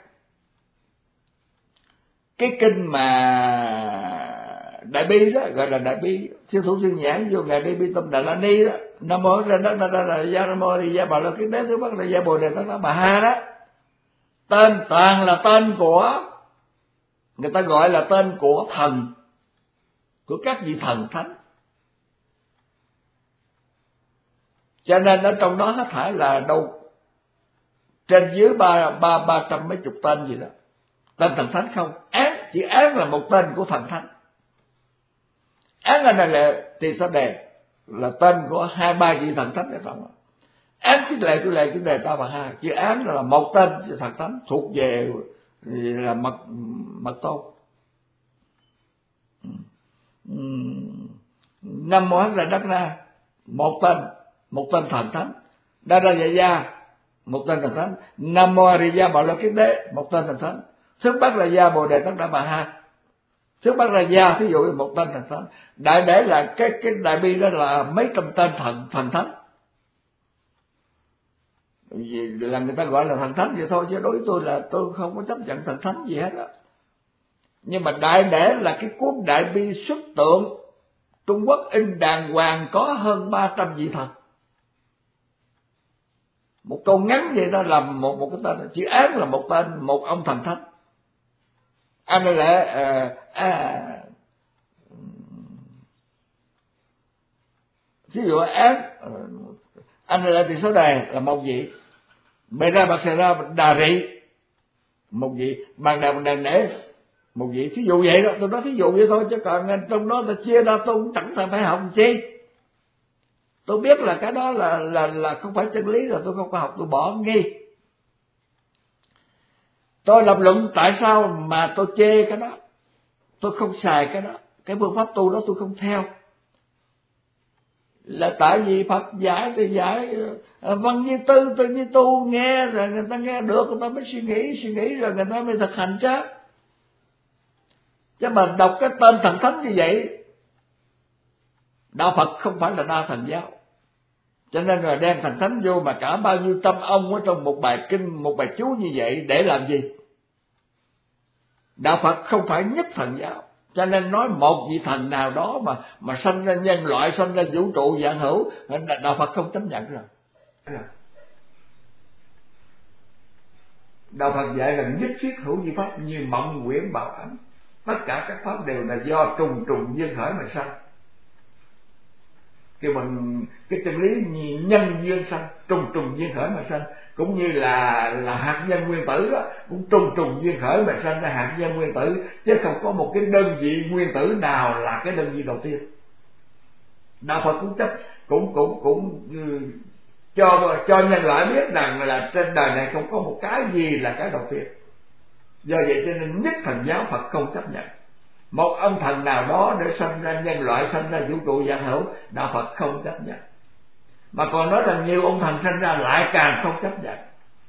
Cái kinh mà Đại Bi đó, gọi là Đại Bi, Siêu Thủ Siêu Nhãn vô Ngài Đại Bi Tâm Đà La Ni đó, Nam Mô Ra Đất Ra là Gia Nam Mô Đi Gia Bà La Kiết Đế Thứ Bắc là Gia Bồ Đề Tát Đà Bà Ha đó. Tên toàn là tên của, người ta gọi là tên của thần, của các vị thần thánh. Cho nên ở trong đó hết thảy là đâu trên dưới ba ba ba trăm mấy chục tên gì đó, tên thần thánh không. Án, chỉ án là một tên của thần thánh. Án là này là Tỳ Sa Đề là tên của hai ba vị thần thánh ở trong đó. Án Thích Lệ Tư Lệ Chính Đề Ta Bà Ha, chữ án là một tên thần thánh thuộc về là mật mật tôn. Nam Mô Hán Ra Đắc Ra một tên, một tên thần thánh. Đa Ra Dạ Gia một tên thần thánh. Nam Mô A Di Đà Bà La Kiết Đế một tên thần thánh. Xuất Bát Ra Gia Bồ Đề Tát Đà Bà Ha, Xuất Bát Ra Gia thí dụ một tên thần thánh. Đại để là cái cái Đại Bi đó là mấy trăm tên thần thần thánh. Vì là người ta gọi là thần thánh vậy thôi, chứ đối với tôi là tôi không có chấp nhận thần thánh gì hết á. Nhưng mà đại để là cái cuốn Đại Bi xuất tượng, Trung Quốc in đàng hoàng có hơn ba trăm vị thần. Một câu ngắn vậy đó là một một cái tên, chữ án là một tên, một ông thần thánh. Anh này là à, à, ví dụ án anh này là Tỳ Số Đề là một vị, Bệ Ra Bạc Xà Ra Đà Rị một vị, Bàn Đà Bàn Đà Nể một vị. Thí dụ vậy đó, tôi nói thí dụ vậy thôi, chứ còn trong đó ta chia ra tôi cũng chẳng phải học chi. Tôi biết là cái đó là là là không phải chân lý rồi, tôi không có học, tôi bỏ nghi. Tôi lập luận tại sao mà tôi chê cái đó, tôi không xài cái đó, cái phương pháp tu đó tôi không theo. Là tại vì Phật dạy thì dạy văn như tư, tư như tu, nghe rồi người ta nghe được, người ta mới suy nghĩ, suy nghĩ rồi người ta mới thực hành chứ. Chứ mà đọc cái tên thần thánh như vậy, đạo Phật không phải là đa thần giáo. Cho nên là đem thần thánh vô mà cả bao nhiêu trăm ông ở trong một bài kinh, một bài chú như vậy để làm gì? Đạo Phật không phải nhất thần giáo. Cho nên nói một vị thần nào đó mà mà sanh ra nhân loại, sanh ra vũ trụ vạn hữu, đạo Phật không chấp nhận rồi. Đạo Phật dạy là nhất thiết hữu vi pháp, như mộng quyển bảo ảnh. Tất cả các pháp đều là do trùng trùng duyên khởi mà sanh. Kêu bằng cái chân lý nhân duyên sanh, trùng trùng duyên khởi mà sanh. Cũng như là là hạt nhân nguyên tử đó, cũng trùng trùng duyên khởi mà sanh ra hạt nhân nguyên tử, chứ không có một cái đơn vị nguyên tử nào là cái đơn vị đầu tiên. Đạo Phật cũng chấp cũng cũng cũng cho cho nhân loại biết rằng là trên đời này không có một cái gì là cái đầu tiên. Do vậy cho nên nhất thần giáo Phật không chấp nhận. Một ông thần nào đó để sanh ra nhân loại, sanh ra vũ trụ vạn hữu, đạo Phật không chấp nhận. Mà còn nói rằng nhiều ông thần sanh ra lại càng không chấp nhận.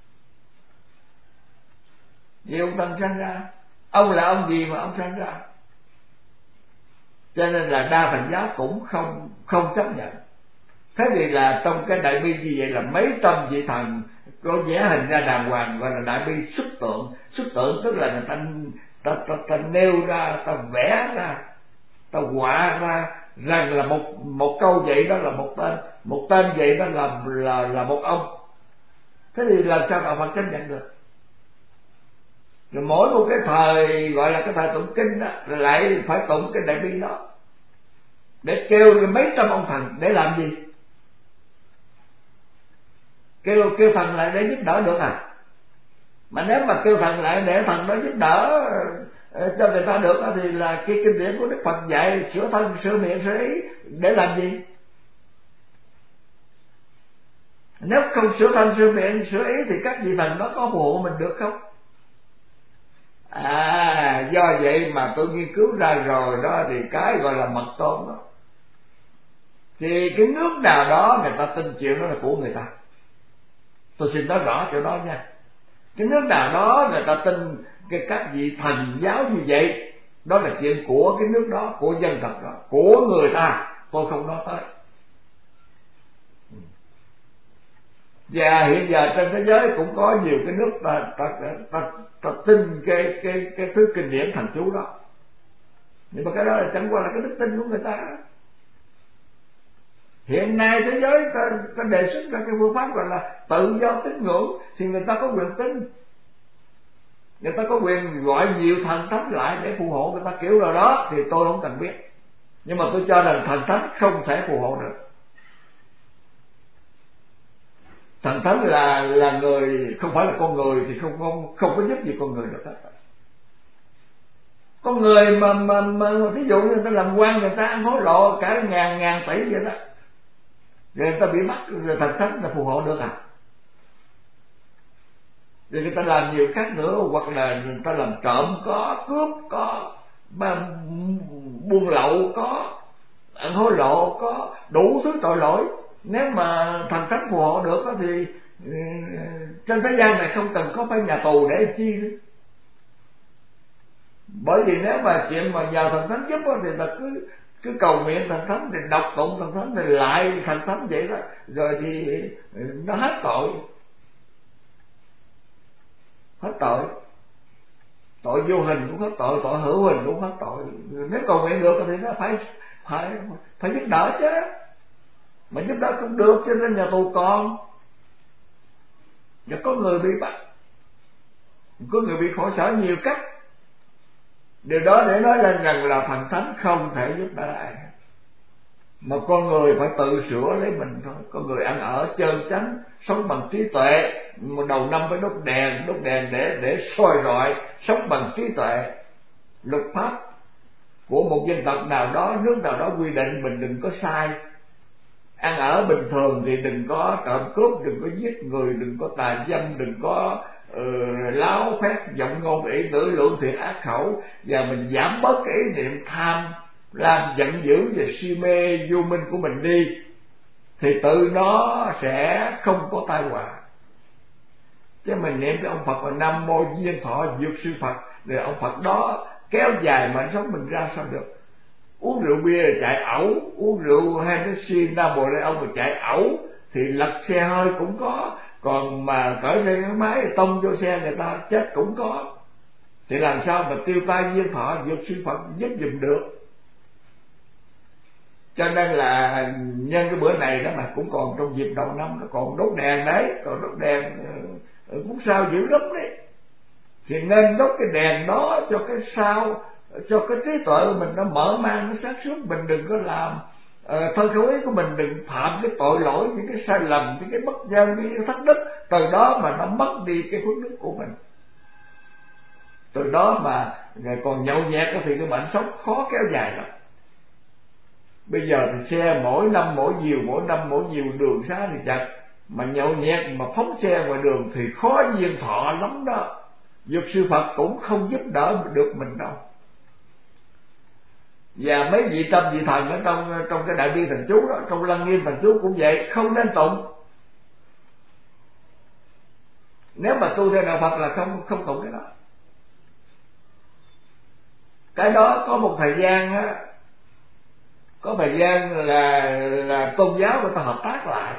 Nhiều ông thần sanh ra, ông là ông gì mà ông sanh ra? Cho nên là đa thần giáo cũng không không chấp nhận. Thế thì là trong cái đại bi như vậy là mấy trăm vị thần có vẽ hình ra đàng hoàng, gọi là đại bi xuất tượng. Xuất tượng tức là người ta ta, ta, ta nêu ra, ta vẽ ra, ta họa ra rằng là một một câu vậy đó là một tên, một tên vậy đó là là là một ông. Thế thì làm sao đạo Phật chấp nhận được? Rồi mỗi một cái thời gọi là cái thời tụng kinh đó lại phải tụng cái đại bi đó để kêu mấy trăm ông thần để làm gì? Kêu kêu thần lại để giúp đỡ được à? Mà nếu mà kêu thần lại để thần đó giúp đỡ cho người ta được thì là cái kinh điển của Đức Phật dạy sửa thân, sửa miệng, sửa ý để làm gì? Nếu không sửa thân, sửa miệng, sửa ý thì các vị thần đó có phù hộ mình được không? À, do vậy mà tôi nghiên cứu ra rồi đó, thì cái gọi là mật tôn đó, thì cái nước nào đó người ta tin chuyện đó là của người ta. Tôi xin nói rõ chỗ đó nha. Cái nước nào đó người ta tin cái các vị thần giáo như vậy, đó là chuyện của cái nước đó, của dân tộc đó, của người ta, tôi không nói tới. Và hiện giờ trên thế giới cũng có nhiều cái nước ta ta ta, ta, ta tin cái cái cái thứ kinh điển thần chú đó, nhưng mà cái đó là chẳng qua là cái đức tin của người ta. Hiện nay thế giới ta, ta đề xuất ra cái phương pháp gọi là tự do tín ngưỡng, thì người ta có quyền tin, người ta có quyền gọi nhiều thần thánh lại để phù hộ người ta kiểu nào đó, thì tôi không cần biết. Nhưng mà tôi cho rằng thần thánh không thể phù hộ được. Thần thánh là là người, không phải là con người, thì không không không có giúp gì con người được hết. Con người mà mà mà ví dụ như người ta làm quan, người ta ăn hối lộ cả ngàn ngàn tỷ vậy đó, rồi người ta bị bắt, rồi thần thánh là phù hộ được à? Rồi người ta làm nhiều khác nữa, hoặc là người ta làm trộm có, cướp có, buôn lậu có, ăn hối lộ có, đủ thứ tội lỗi. Nếu mà thần thánh phù hộ được đó, thì trên thế gian này không cần có phải nhà tù để chi nữa. Bởi vì nếu mà chuyện mà nhờ thần thánh giúp đó, thì là cứ cứ cầu nguyện thần thánh, thì đọc tụng thần thánh, thì lại thần thánh vậy đó, rồi thì nó hết tội, hết tội, tội vô hình cũng hết tội, tội hữu hình cũng hết tội. Nếu cầu nguyện được thì nó phải phải phải giúp đỡ chứ, mà giúp đỡ cũng được, cho nên nhà tù còn, và có người bị bắt, có người bị khổ sở nhiều cách. Điều đó để nói lên rằng là thần thánh không thể giúp đỡ ai, mà con người phải tự sửa lấy mình thôi. Con người ăn ở trơn chánh, sống bằng trí tuệ, một đầu năm phải đốt đèn, đốt đèn để để soi rọi, sống bằng trí tuệ. Luật pháp của một dân tộc nào đó, nước nào đó quy định mình đừng có sai. Ăn ở bình thường thì đừng có trộm cướp, đừng có giết người, đừng có tà dâm, đừng có uh, láo phép, giọng ngôn ỷ ngữ, lượng thiện ác khẩu, và mình giảm bớt cái ý niệm tham lam, giận dữ và si mê vô minh của mình đi, thì tự nó sẽ không có tai họa. Chứ mình niệm cái ông Phật là Nam Mô Duyên Thọ Dược Sư Phật, rồi ông Phật đó kéo dài mà sống mình ra sao được. Uống rượu bia là chạy ẩu, uống rượu Hennessy Nam Bộ Đại ông mà chạy ẩu thì lật xe hơi cũng có, còn mà cởi xe cái máy tông vô xe người ta chết cũng có. Thì làm sao mà tiêu tai duyên thọ Dược Sư Phật giúp giùm được. Cho nên là nhân cái bữa này đó mà cũng còn trong dịp đầu năm nó còn đốt đèn đấy, còn đốt đèn cũng sao dữ lắm đấy. Thì nên đốt cái đèn đó cho cái sao, cho cái trí tuệ của mình nó mở mang, nó sáng suốt. Mình đừng có làm uh, thân khẩu ý của mình đừng phạm cái tội lỗi, những cái sai lầm, những cái bất nhân, những cái thất đức, từ đó mà nó mất đi cái phước đức của mình. Từ đó mà còn nhậu nhẹt thì cái bệnh sống khó kéo dài lắm. Bây giờ thì xe mỗi năm mỗi nhiều, mỗi năm mỗi nhiều, đường xá thì chặt, mà nhậu nhẹt mà phóng xe ngoài đường thì khó duyên thọ lắm đó. Dược Sư Phật cũng không giúp đỡ được mình đâu. Và mấy vị tâm vị thần ở trong trong cái đại bi thần chú đó, trong lăng nghiêm thần chú cũng vậy, không nên tụng. Nếu mà tu theo đạo Phật là không không tụng cái đó. Cái đó có một thời gian á, có thời gian là là tôn giáo người ta hợp tác lại.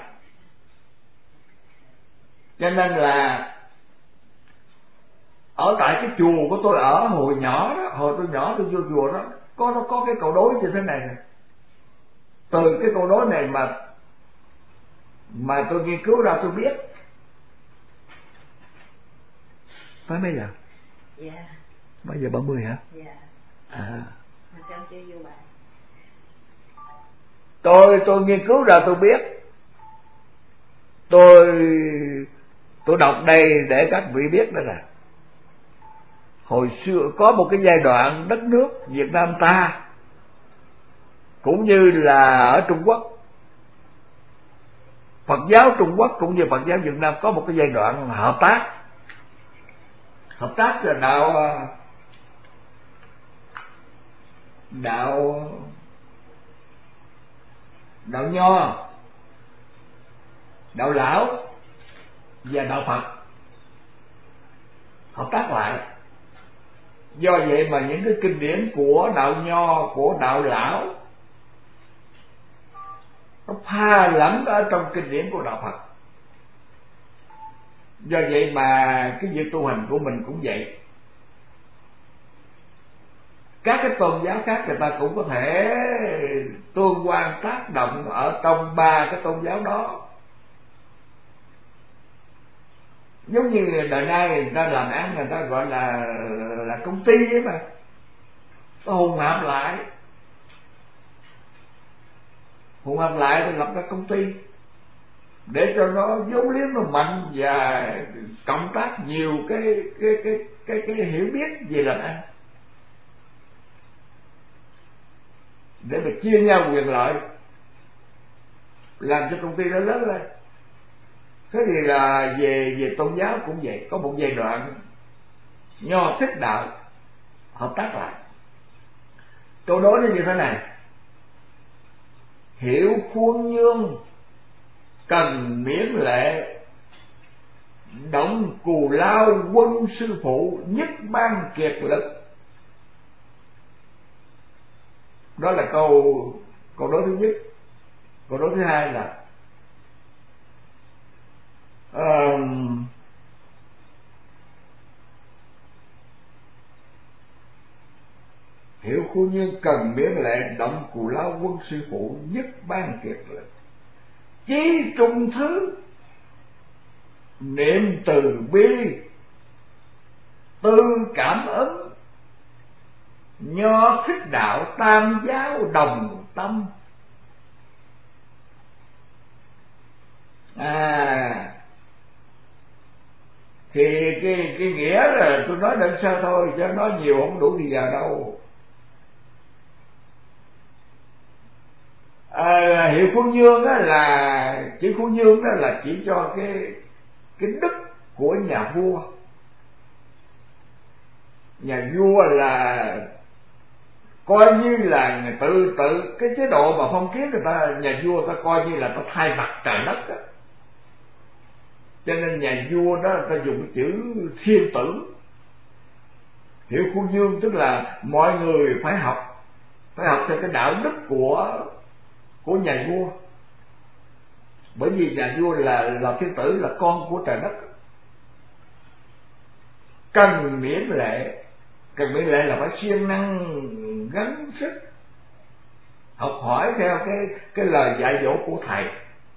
Cho nên là ở tại cái chùa của tôi ở hồi nhỏ đó, hồi tôi nhỏ tôi vô chùa đó, có nó có cái câu đối như thế này nè. Từ cái câu đối này mà mà tôi nghiên cứu ra tôi biết. Tới mấy giờ? Dạ. Mấy giờ ba mươi hả? Dạ. À. Mà sao chưa vô bạn? Tôi tôi nghiên cứu ra tôi biết. Tôi tôi đọc đây để các vị biết đó là hồi xưa có một cái giai đoạn đất nước Việt Nam ta cũng như là ở Trung Quốc, Phật giáo Trung Quốc cũng như Phật giáo Việt Nam có một cái giai đoạn hợp tác. Hợp tác là đạo đạo đạo Nho, đạo Lão và đạo Phật hợp tác lại. Do vậy mà những cái kinh điển của đạo Nho, của đạo Lão nó pha lẫn ở trong kinh điển của đạo Phật. Do vậy mà cái việc tu hành của mình cũng vậy. Các cái tôn giáo khác người ta cũng có thể tương quan tác động ở trong ba cái tôn giáo đó. Giống như đời nay người ta làm ăn, người ta gọi là là công ty ấy mà, nó hùng hạp lại, hùng hạp lại thì lập ra công ty để cho nó vốn liếng nó mạnh và cộng tác nhiều cái cái cái cái cái hiểu biết về làm ăn để mà chia nhau quyền lợi, làm cho công ty nó lớn lên. Thế thì là về về tôn giáo cũng vậy, có một giai đoạn Nho Thích Đạo hợp tác lại. Câu đối nó như thế này: hiểu khuôn nhương cần miễn lệ, động cù lao quân sư phụ, nhất ban kiệt lực. Đó là câu câu đối thứ nhất. Câu đối thứ hai là uh, hiểu khu nhân cần miễn lệ, động cù lao quân sư phụ, nhất ban kiệt lực. Chí trung thứ niệm từ bi, tư cảm ứng, Nho Thích Đạo tam giáo đồng tâm. À thì cái cái nghĩa là tôi nói đơn sơ thôi, chứ nói nhiều không đủ thì giờ đâu. À, hiệu khuôn dương đó là chữ khuôn dương đó là chỉ cho cái cái đức của nhà vua. Nhà vua là coi như là tự tự cái chế độ mà phong kiến người ta, nhà vua ta coi như là ta thay mặt trời đất đó. Cho nên nhà vua đó ta dùng chữ thiên tử, hiểu khuôn dương, tức là mọi người phải học, phải học theo cái đạo đức của của nhà vua. Bởi vì nhà vua là là thiên tử, là con của trời đất. Cần miễn lệ, cần miễn lệ là phải siêng năng gắng sức học hỏi theo cái cái lời dạy dỗ của thầy.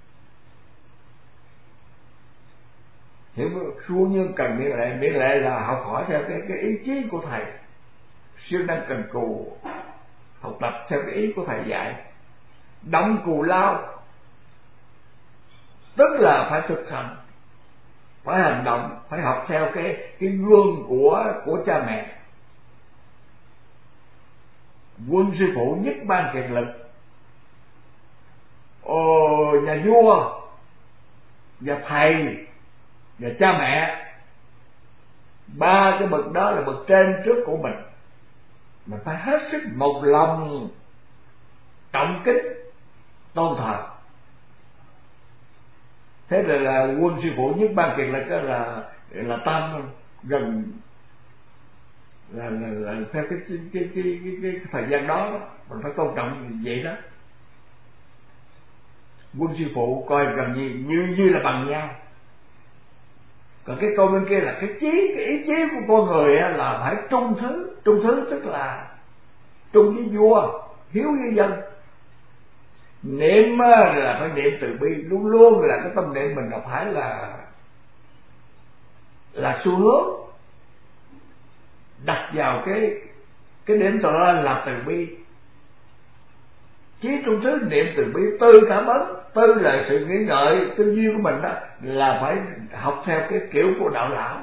Hiểu khuôn dương cần miễn lệ, miễn lệ là học hỏi theo cái cái ý chí của thầy, siêng năng cần cù học tập theo cái ý của thầy dạy. Đóng cù lao tức là phải thực hành, phải hành động, phải học theo cái cái gương của của cha mẹ. Quân sư phụ nhất ban kiệt lực. Ồ, nhà vua và thầy và cha mẹ, ba cái bậc đó là bậc trên trước của mình, mình phải hết sức một lòng trọng kính tôn thờ. Thế là, là quân sư phụ nhất ban kiệt lực đó là là tam gần là, là, là theo cái cái, cái cái cái cái thời gian đó, đó mình phải tôn trọng như vậy đó. Quân sư phụ coi gần như như như là bằng nhau. Còn cái câu bên kia là cái chí, cái ý chí của con người là phải trung thứ. Trung thứ tức là trung với vua, hiếu với dân. Niệm là phải niệm từ bi, luôn luôn là cái tâm niệm mình là phải là là xu hướng, đặt vào cái cái điểm tựa là từ bi. Chí trung thứ, niệm từ bi, tư cảm ơn. Tư là sự nghĩ ngợi, tư duy của mình đó là phải học theo cái kiểu của đạo lão.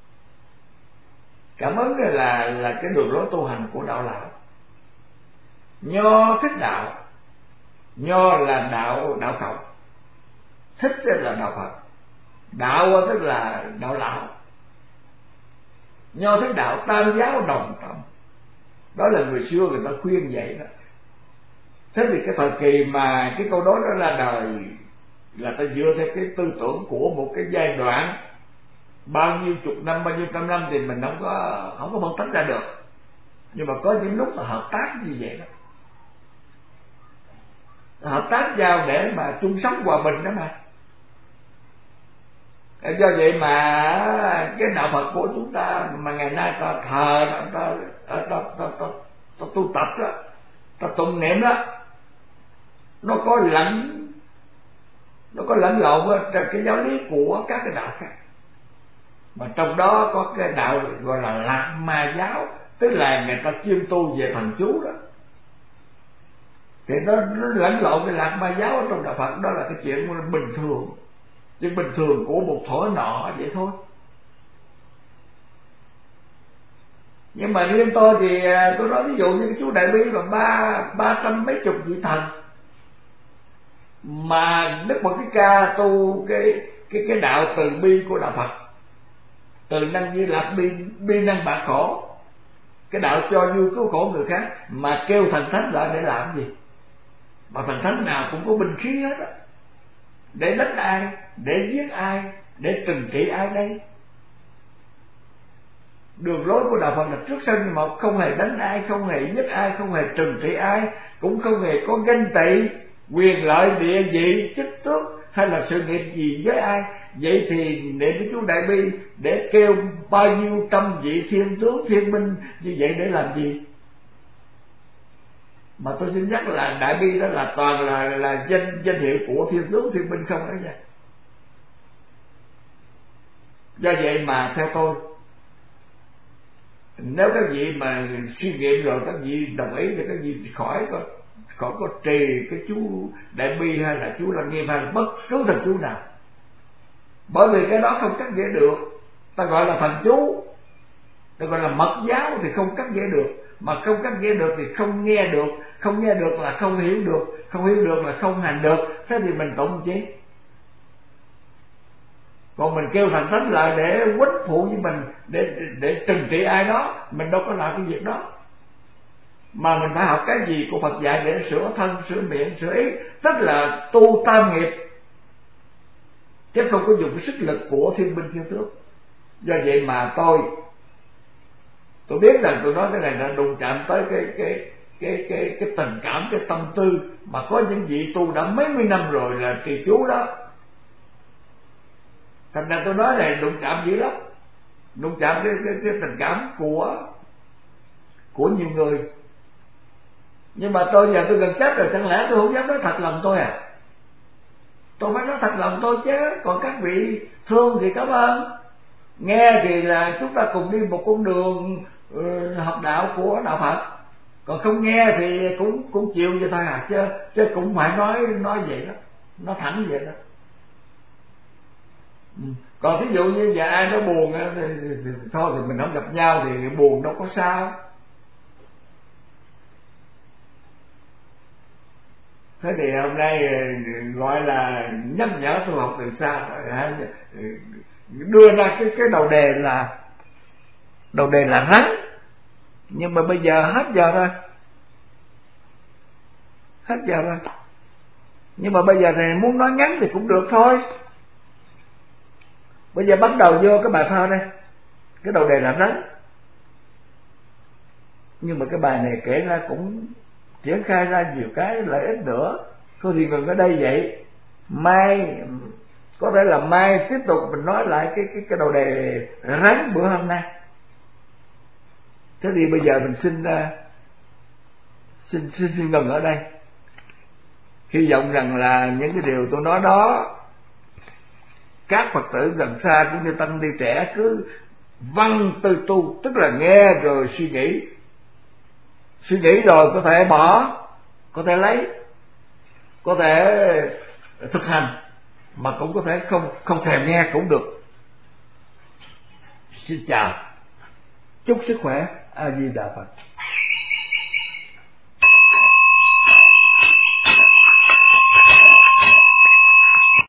Cảm ơn là là cái đường lối tu hành của đạo lão. Nho thích đạo. Nho là đạo đạo cộng, thích là đạo Phật, đạo tức là đạo lão. Nho thích đạo, tam giáo đồng tâm, đó là người xưa người ta khuyên vậy đó. Thế thì cái thời kỳ mà cái câu đó nó ra đời là ta dựa theo cái tư tưởng của một cái giai đoạn bao nhiêu chục năm, bao nhiêu trăm năm thì mình không có không có phân tích ra được. Nhưng mà có những lúc là hợp tác như vậy đó, hợp tác giao để mà chung sống hòa bình đó mà. Do vậy mà cái đạo Phật của chúng ta mà ngày nay ta thờ, ta ta ta ta, ta, ta, ta tu tập đó, ta tụng niệm đó, nó có lẫn nó có lẫn lộn với cái giáo lý của các cái đạo khác. Mà trong đó có cái đạo gọi là Lạc Ma giáo, tức là người ta chuyên tu về thần chú đó. Thì nó, nó lẫn lộn cái Lạc Ma giáo ở trong đạo Phật, đó là cái chuyện bình thường, chuyện bình thường của một thổ nọ vậy thôi. Nhưng mà riêng tôi thì tôi nói ví dụ như cái chú Đại Bi và ba ba trăm mấy chục vị thần mà Đức Phật Thích Ca tu cái cái cái đạo từ bi của đạo Phật, từ năng như lạc bi, bi năng bạc khổ, cái đạo cho vui cứu khổ người khác, mà kêu thần thánh lại để làm gì? Mà thần thánh nào cũng có binh khí hết á, để đánh ai, để giết ai, để trừng trị ai đây? Đường lối của đạo Phật là trước sau như một, không hề đánh ai, không hề giết ai, không hề trừng trị ai, cũng không hề có ganh tị, quyền lợi, địa vị, chức tước hay là sự nghiệp gì với ai. Vậy thì niệm với chú Đại Bi để kêu bao nhiêu trăm vị thiên tướng thiên binh như vậy để làm gì? Mà tôi xin nhắc là Đại Bi đó là toàn là là danh danh hiệu của thiên tướng thiên binh không đó nha. Do vậy mà theo tôi, nếu các vị mà suy nghiệm rồi các vị đồng ý thì các vị khỏi có khỏi có trì cái chú Đại Bi hay là chú Lăng Nghiêm hay là bất cứ thần chú nào, bởi vì cái đó không cắt nghĩa được. Ta gọi là thần chú, ta gọi là mật giáo thì không cắt nghĩa được, mà không cắt nghĩa được thì không nghe được, không nghe được là không hiểu được, không hiểu được là không hành được. Thế thì mình tụng chứ? Còn mình kêu thần thánh lại để quýnh phụ với mình, để để trừng trị ai đó, mình đâu có làm cái việc đó. mà mình phải học cái gì của Phật dạy để sửa thân, sửa miệng, sửa ý, tức là tu tam nghiệp, chứ không có dùng cái sức lực của thiên binh thiên tướng. Do vậy mà tôi tôi biết rằng tôi nói cái này đã đụng chạm tới cái cái cái cái cái tình cảm, cái tâm tư mà có những vị tu đã mấy mươi năm rồi là trì chú đó. Thành ra tôi nói này đụng chạm dữ lắm, đụng chạm cái cái, cái tình cảm của của nhiều người. Nhưng mà tôi giờ tôi gần chết rồi, chẳng lẽ tôi không dám nói thật lòng tôi à? Tôi phải nói thật lòng tôi chứ. Còn các vị thương thì cảm ơn, nghe thì là chúng ta cùng đi một con đường uh, học đạo của đạo Phật. Còn không nghe thì cũng cũng chịu vậy thôi à, chứ chứ cũng phải nói nói vậy đó, nó thẳng vậy đó. Ừ. Còn thí dụ như giờ ai nó buồn thì, thì, thì, thì thôi thì mình không gặp nhau thì buồn đâu có sao. Thế thì hôm nay gọi là nhắc nhở tôi học từ xa, đưa ra cái cái đầu đề là đầu đề là rắn. Nhưng mà bây giờ hết giờ rồi, hết giờ rồi. Nhưng mà bây giờ thì muốn nói ngắn thì cũng được thôi. Bây giờ bắt đầu vô cái bài thơ đây. Cái đầu đề là rắn. Nhưng mà cái bài này kể ra cũng triển khai ra nhiều cái lợi ích nữa. Thôi thì ngừng ở đây vậy. Mai có thể là mai tiếp tục mình nói lại cái cái cái đầu đề rắn bữa hôm nay. Thế thì bây giờ mình xin uh, xin, xin xin ngừng ở đây. Hy vọng rằng là những cái điều tôi nói đó, các Phật tử gần xa cũng như tăng ni trẻ cứ văn tư tu, tức là nghe rồi suy nghĩ, suy nghĩ rồi có thể bỏ, có thể lấy, có thể thực hành, mà cũng có thể không không thèm nghe cũng được. Xin chào, chúc sức khỏe. A Di Đà Phật.